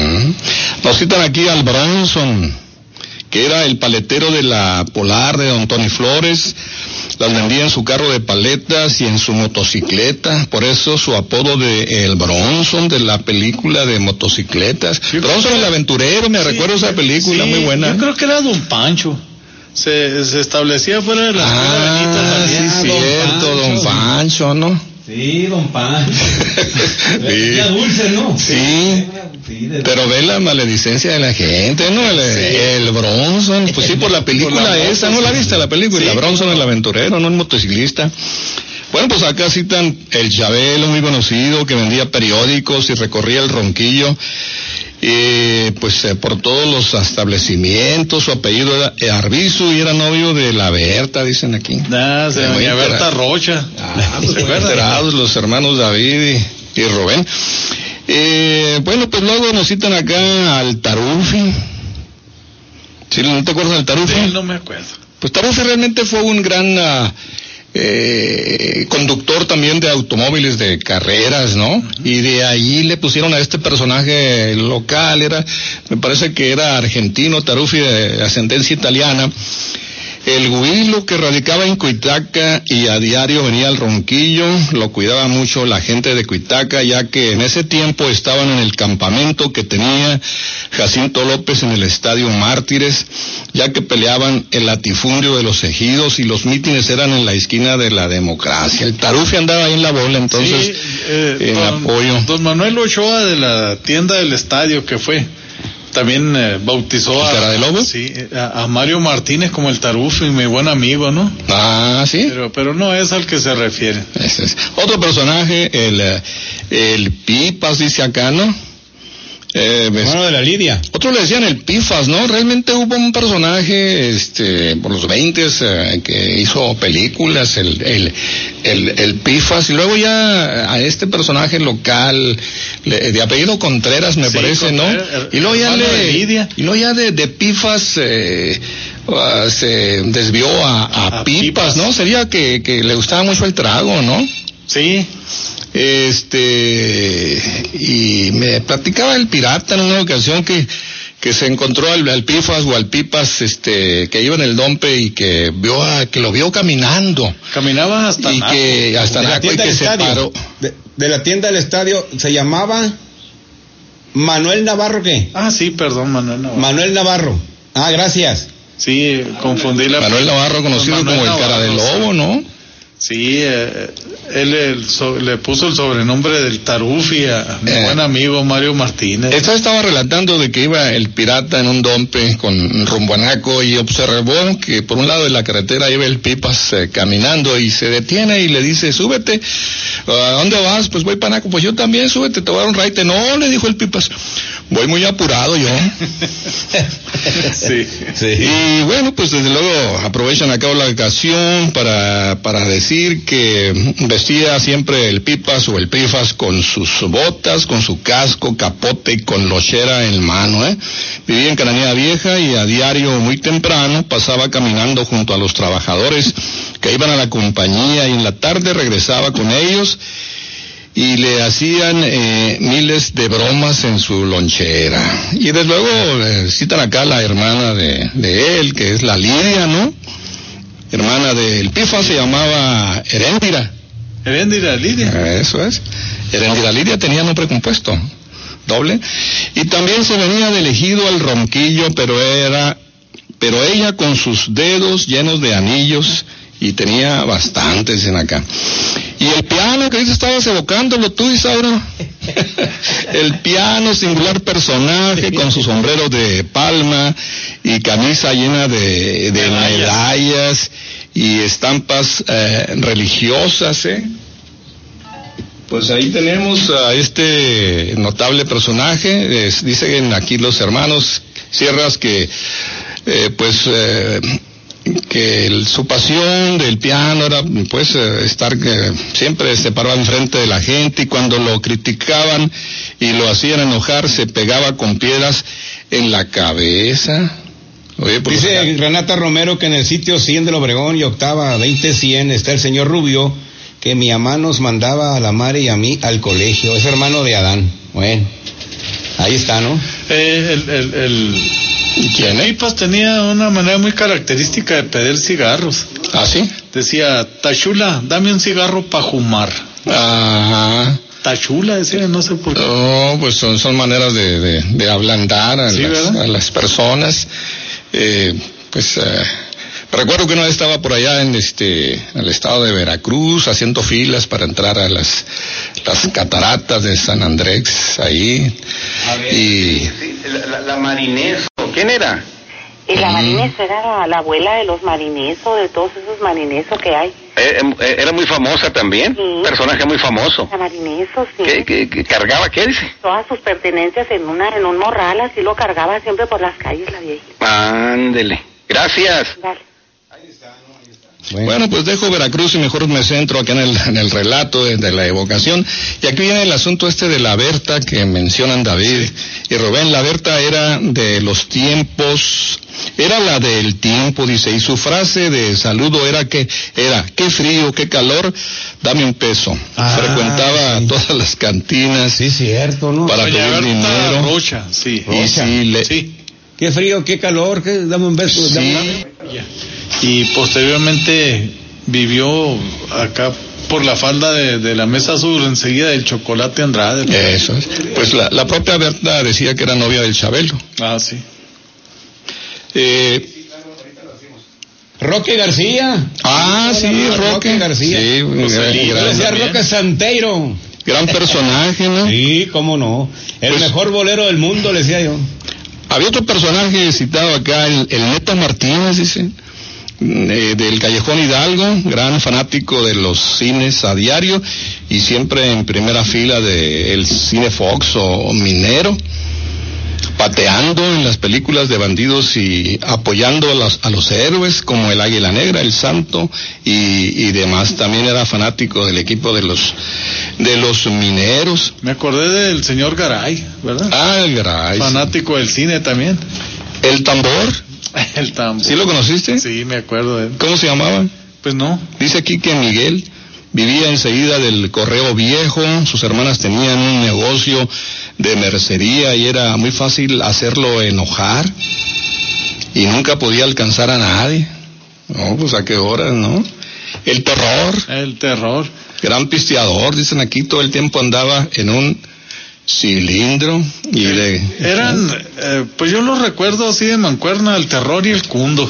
Nos citan aquí al Bronson, que era el paletero de la Polar de don Tony Flores. Las vendía en su carro de paletas y en su motocicleta, por eso su apodo de el Bronson, de la película de motocicletas. Bronson el aventurero, me recuerdo esa película, muy buena. Yo creo que era don Pancho. Se establecía fuera de la escuela. Sí, cierto, don Pancho, ¿no? Sí, don Pancho. Vendía dulce, ¿no? Sí. Pero ve la maledicencia de la gente, ¿no? El Bronson, pues sí, por la película esa, ¿no la viste la película? Sí. Bronson el aventurero, no el motociclista. Bueno, pues acá citan el Chabelo, muy conocido, que vendía periódicos y recorría el Ronquillo. por todos los establecimientos. Su apellido era Arbizu y era novio de la Berta, dicen aquí. Doña Berta Rocha. Pues enterados los hermanos David y Rubén. Pues luego nos citan acá al Tarufi. ¿Sí, no te acuerdas del Tarufi? Sí, no me acuerdo. Pues Tarufi realmente fue un gran conductor también de automóviles de carreras, ¿no? Y de ahí le pusieron a este personaje local, me parece que era argentino, Tarufi, de ascendencia italiana, el Huilo, que radicaba en Cuitaca y a diario venía al Ronquillo. Lo cuidaba mucho la gente de Cuitaca, ya que en ese tiempo estaban en el campamento que tenía Jacinto López en el Estadio Mártires, ya que peleaban el latifundio de los ejidos y los mítines eran en la esquina de la Democracia. El Tarufi andaba ahí en la bola, entonces, en apoyo. Don Manuel Ochoa, de la tienda del estadio, que fue, también bautizó ¿Cara de Lobo? Sí, a Mario Martínez como el Tarufi, mi buen amigo, ¿no? Ah, sí. Pero no es al que se refiere. Ese es. Otro personaje, el Pipas, dice acá, ¿no? Hermano de la Lidia. Otros le decían el Pifas, ¿no? Realmente hubo un personaje, por los 20 que hizo películas, el Pifas, y luego ya a este personaje local, de apellido Contreras, me parece, ¿no? Y luego ya de Pifas, se desvió a Pipas, ¿no? Sería que le gustaba mucho el trago, ¿no? Sí. Y me platicaba el pirata en una ocasión que se encontró al Pifas o al Pipas, que iba en el Dompe y que lo vio caminando. Caminaba hasta y Naco. Que hasta Naco y que se paró. De la tienda del estadio se llamaba Manuel Navarro, ¿qué? Ah, sí, perdón, Manuel Navarro. Manuel Navarro. Ah, gracias. Sí, confundí la... Manuel Navarro, conocido como el Cara de Lobo, ¿no? Sí, él le puso el sobrenombre del Tarufi a mi buen amigo Mario Martínez. Estaba relatando de que iba el pirata en un Dompe con rumbo a Naco y observó que por un lado de la carretera iba el Pipas caminando y se detiene y le dice, súbete. ¿A dónde vas? Pues voy para Naco. Pues yo también, súbete, te voy a dar un raite. No, le dijo el Pipas, voy muy apurado yo. Sí. Y bueno, pues desde luego aprovechan acá la ocasión para decir que vestía siempre el Pipas o el Pifas con sus botas, con su casco, capote y con lochera en mano, Vivía en Cananea Vieja y a diario muy temprano pasaba caminando junto a los trabajadores que iban a la compañía y en la tarde regresaba con ellos y le hacían miles de bromas en su lonchera. Y desde luego citan acá la hermana de él, que es la Lidia, ¿no? Hermana del Pifas, se llamaba Heréndira. Heréndira Lidia. Eso es. Heréndira Lidia tenía nombre compuesto, doble. Y también se venía de elegido al Ronquillo, pero ella con sus dedos llenos de anillos, y tenía bastantes en acá. Y el piano, que dice, estabas evocándolo tú, Isauro. El piano, singular personaje, con su sombrero de palma y camisa llena de medallas y estampas religiosas, Pues ahí tenemos a este notable personaje. Dicen aquí los hermanos Sierras que su pasión del piano era estar siempre se paraba enfrente de la gente, y cuando lo criticaban y lo hacían enojar se pegaba con piedras en la cabeza. Oye, pues, dice Renata Romero que en el sitio 100 del Obregón y octava 20-100 está el señor Rubio, que mi mamá nos mandaba a la madre y a mí al colegio. Es hermano de Adán. Bueno, ahí está, ¿no? ¿Quién? Pipas tenía una manera muy característica de pedir cigarros. ¿Ah, sí? Decía, Tachula, dame un cigarro para fumar. Ajá. Tachula, decía, no sé por qué. No, pues son maneras de ablandar a las personas. Recuerdo que una vez estaba por allá en el estado de Veracruz haciendo filas para entrar a las cataratas de San Andrés ahí. A ver, y la Marineso, ¿quién era? Y la Marineso era la abuela de los Marineso, de todos esos Marineso que hay. Era muy famosa también, sí. Personaje muy famoso. Camarinero, sí. ¿Qué cargaba? ¿Qué dice? Todas sus pertenencias en un morral, así lo cargaba siempre por las calles la viejita. Ándele. Gracias. Dale. Bueno, pues dejo Veracruz y mejor me centro acá en el relato de la evocación. Y aquí viene el asunto de la Berta que mencionan David y Rubén. La Berta era de los tiempos, era la del tiempo, dice, y su frase de saludo era qué frío, qué calor, dame un peso. Frecuentaba todas las cantinas. Sí, cierto, ¿no? Para pedir dinero. Rocha, sí. Y sí. Qué frío, qué calor, dame un beso. Sí. Y posteriormente vivió acá por la falda de la Mesa Sur, enseguida del Chocolate Andrade. Eso es. Pues la propia Berta decía que era novia del Chabelo. Ah, sí. Roque García. Sí, Roque García. Sí, decía Roque Santeiro. Gran personaje, ¿no? Sí, cómo no. El mejor bolero del mundo, le decía yo. Había otro personaje citado acá, el Neta Martínez, dice, del Callejón Hidalgo, gran fanático de los cines a diario y siempre en primera fila del cine Fox o Minero, pateando en las películas de bandidos y apoyando a los héroes como el Águila Negra, el Santo y demás. También era fanático del equipo de los mineros. Me acordé del señor Garay, ¿verdad? El Garay. Fanático del cine también. El Tambor. El Tambor. ¿Sí lo conociste? Sí, me acuerdo de él. ¿Cómo se llamaba? Pues no. Dice aquí que Miguel vivía enseguida del Correo Viejo, sus hermanas tenían un negocio de mercería y era muy fácil hacerlo enojar y nunca podía alcanzar a nadie. No, pues a qué horas, ¿no? El terror. Gran pisteador, dicen aquí, todo el tiempo andaba en un cilindro y pues yo los recuerdo así de mancuerna, el Terror y el Cundo.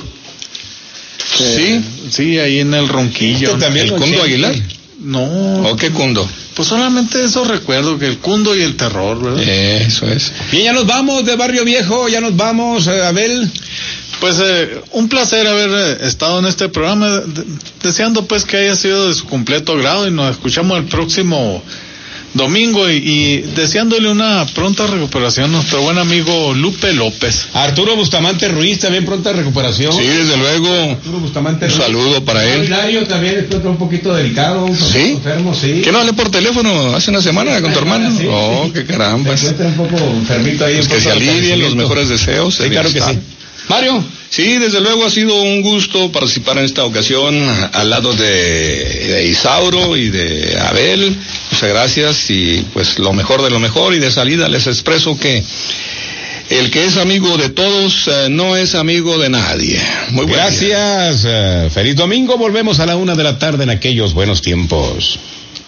Sí, ahí en el Ronquillo. ¿También el Cundo Aguilar? No. ¿O qué Cundo? Pues solamente eso recuerdo, que el Cundo y el Terror, ¿verdad? Eso es. Bien, ya nos vamos de Barrio Viejo, Abel. Pues un placer haber estado en este programa, deseando pues que haya sido de su completo agrado y nos escuchamos el próximo domingo y deseándole una pronta recuperación a nuestro buen amigo Lupe López. Arturo Bustamante Ruiz, también pronta recuperación. Sí, desde luego. Arturo Bustamante Ruiz. Un saludo para él. Hilario también encuentra un poquito delicado, enfermo, sí. ¿Qué no hablé por teléfono hace una semana con tu hermano? Sí, qué caramba. Se encuentra un poco enfermito ahí. Pues que se alivien, los mejores deseos. Sí, claro que sí. Mario. Sí, desde luego ha sido un gusto participar en esta ocasión al lado de Isauro y de Abel. Muchas gracias y pues lo mejor de lo mejor, y de salida les expreso que el que es amigo de todos no es amigo de nadie. Muy gracias. Feliz domingo. Volvemos a la 1:00 p.m. en aquellos buenos tiempos.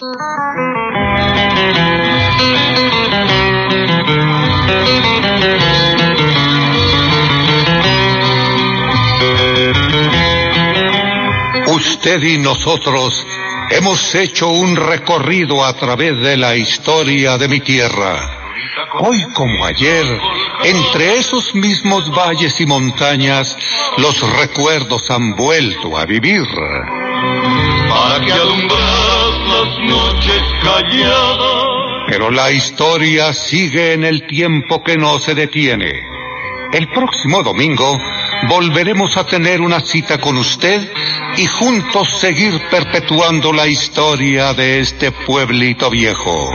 Usted y nosotros hemos hecho un recorrido a través de la historia de mi tierra. Hoy como ayer, entre esos mismos valles y montañas, los recuerdos han vuelto a vivir. Para que alumbras las noches calladas. Pero la historia sigue en el tiempo que no se detiene. El próximo domingo volveremos a tener una cita con usted y juntos seguir perpetuando la historia de este pueblito viejo.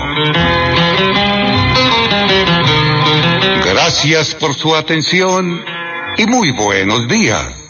Gracias por su atención y muy buenos días.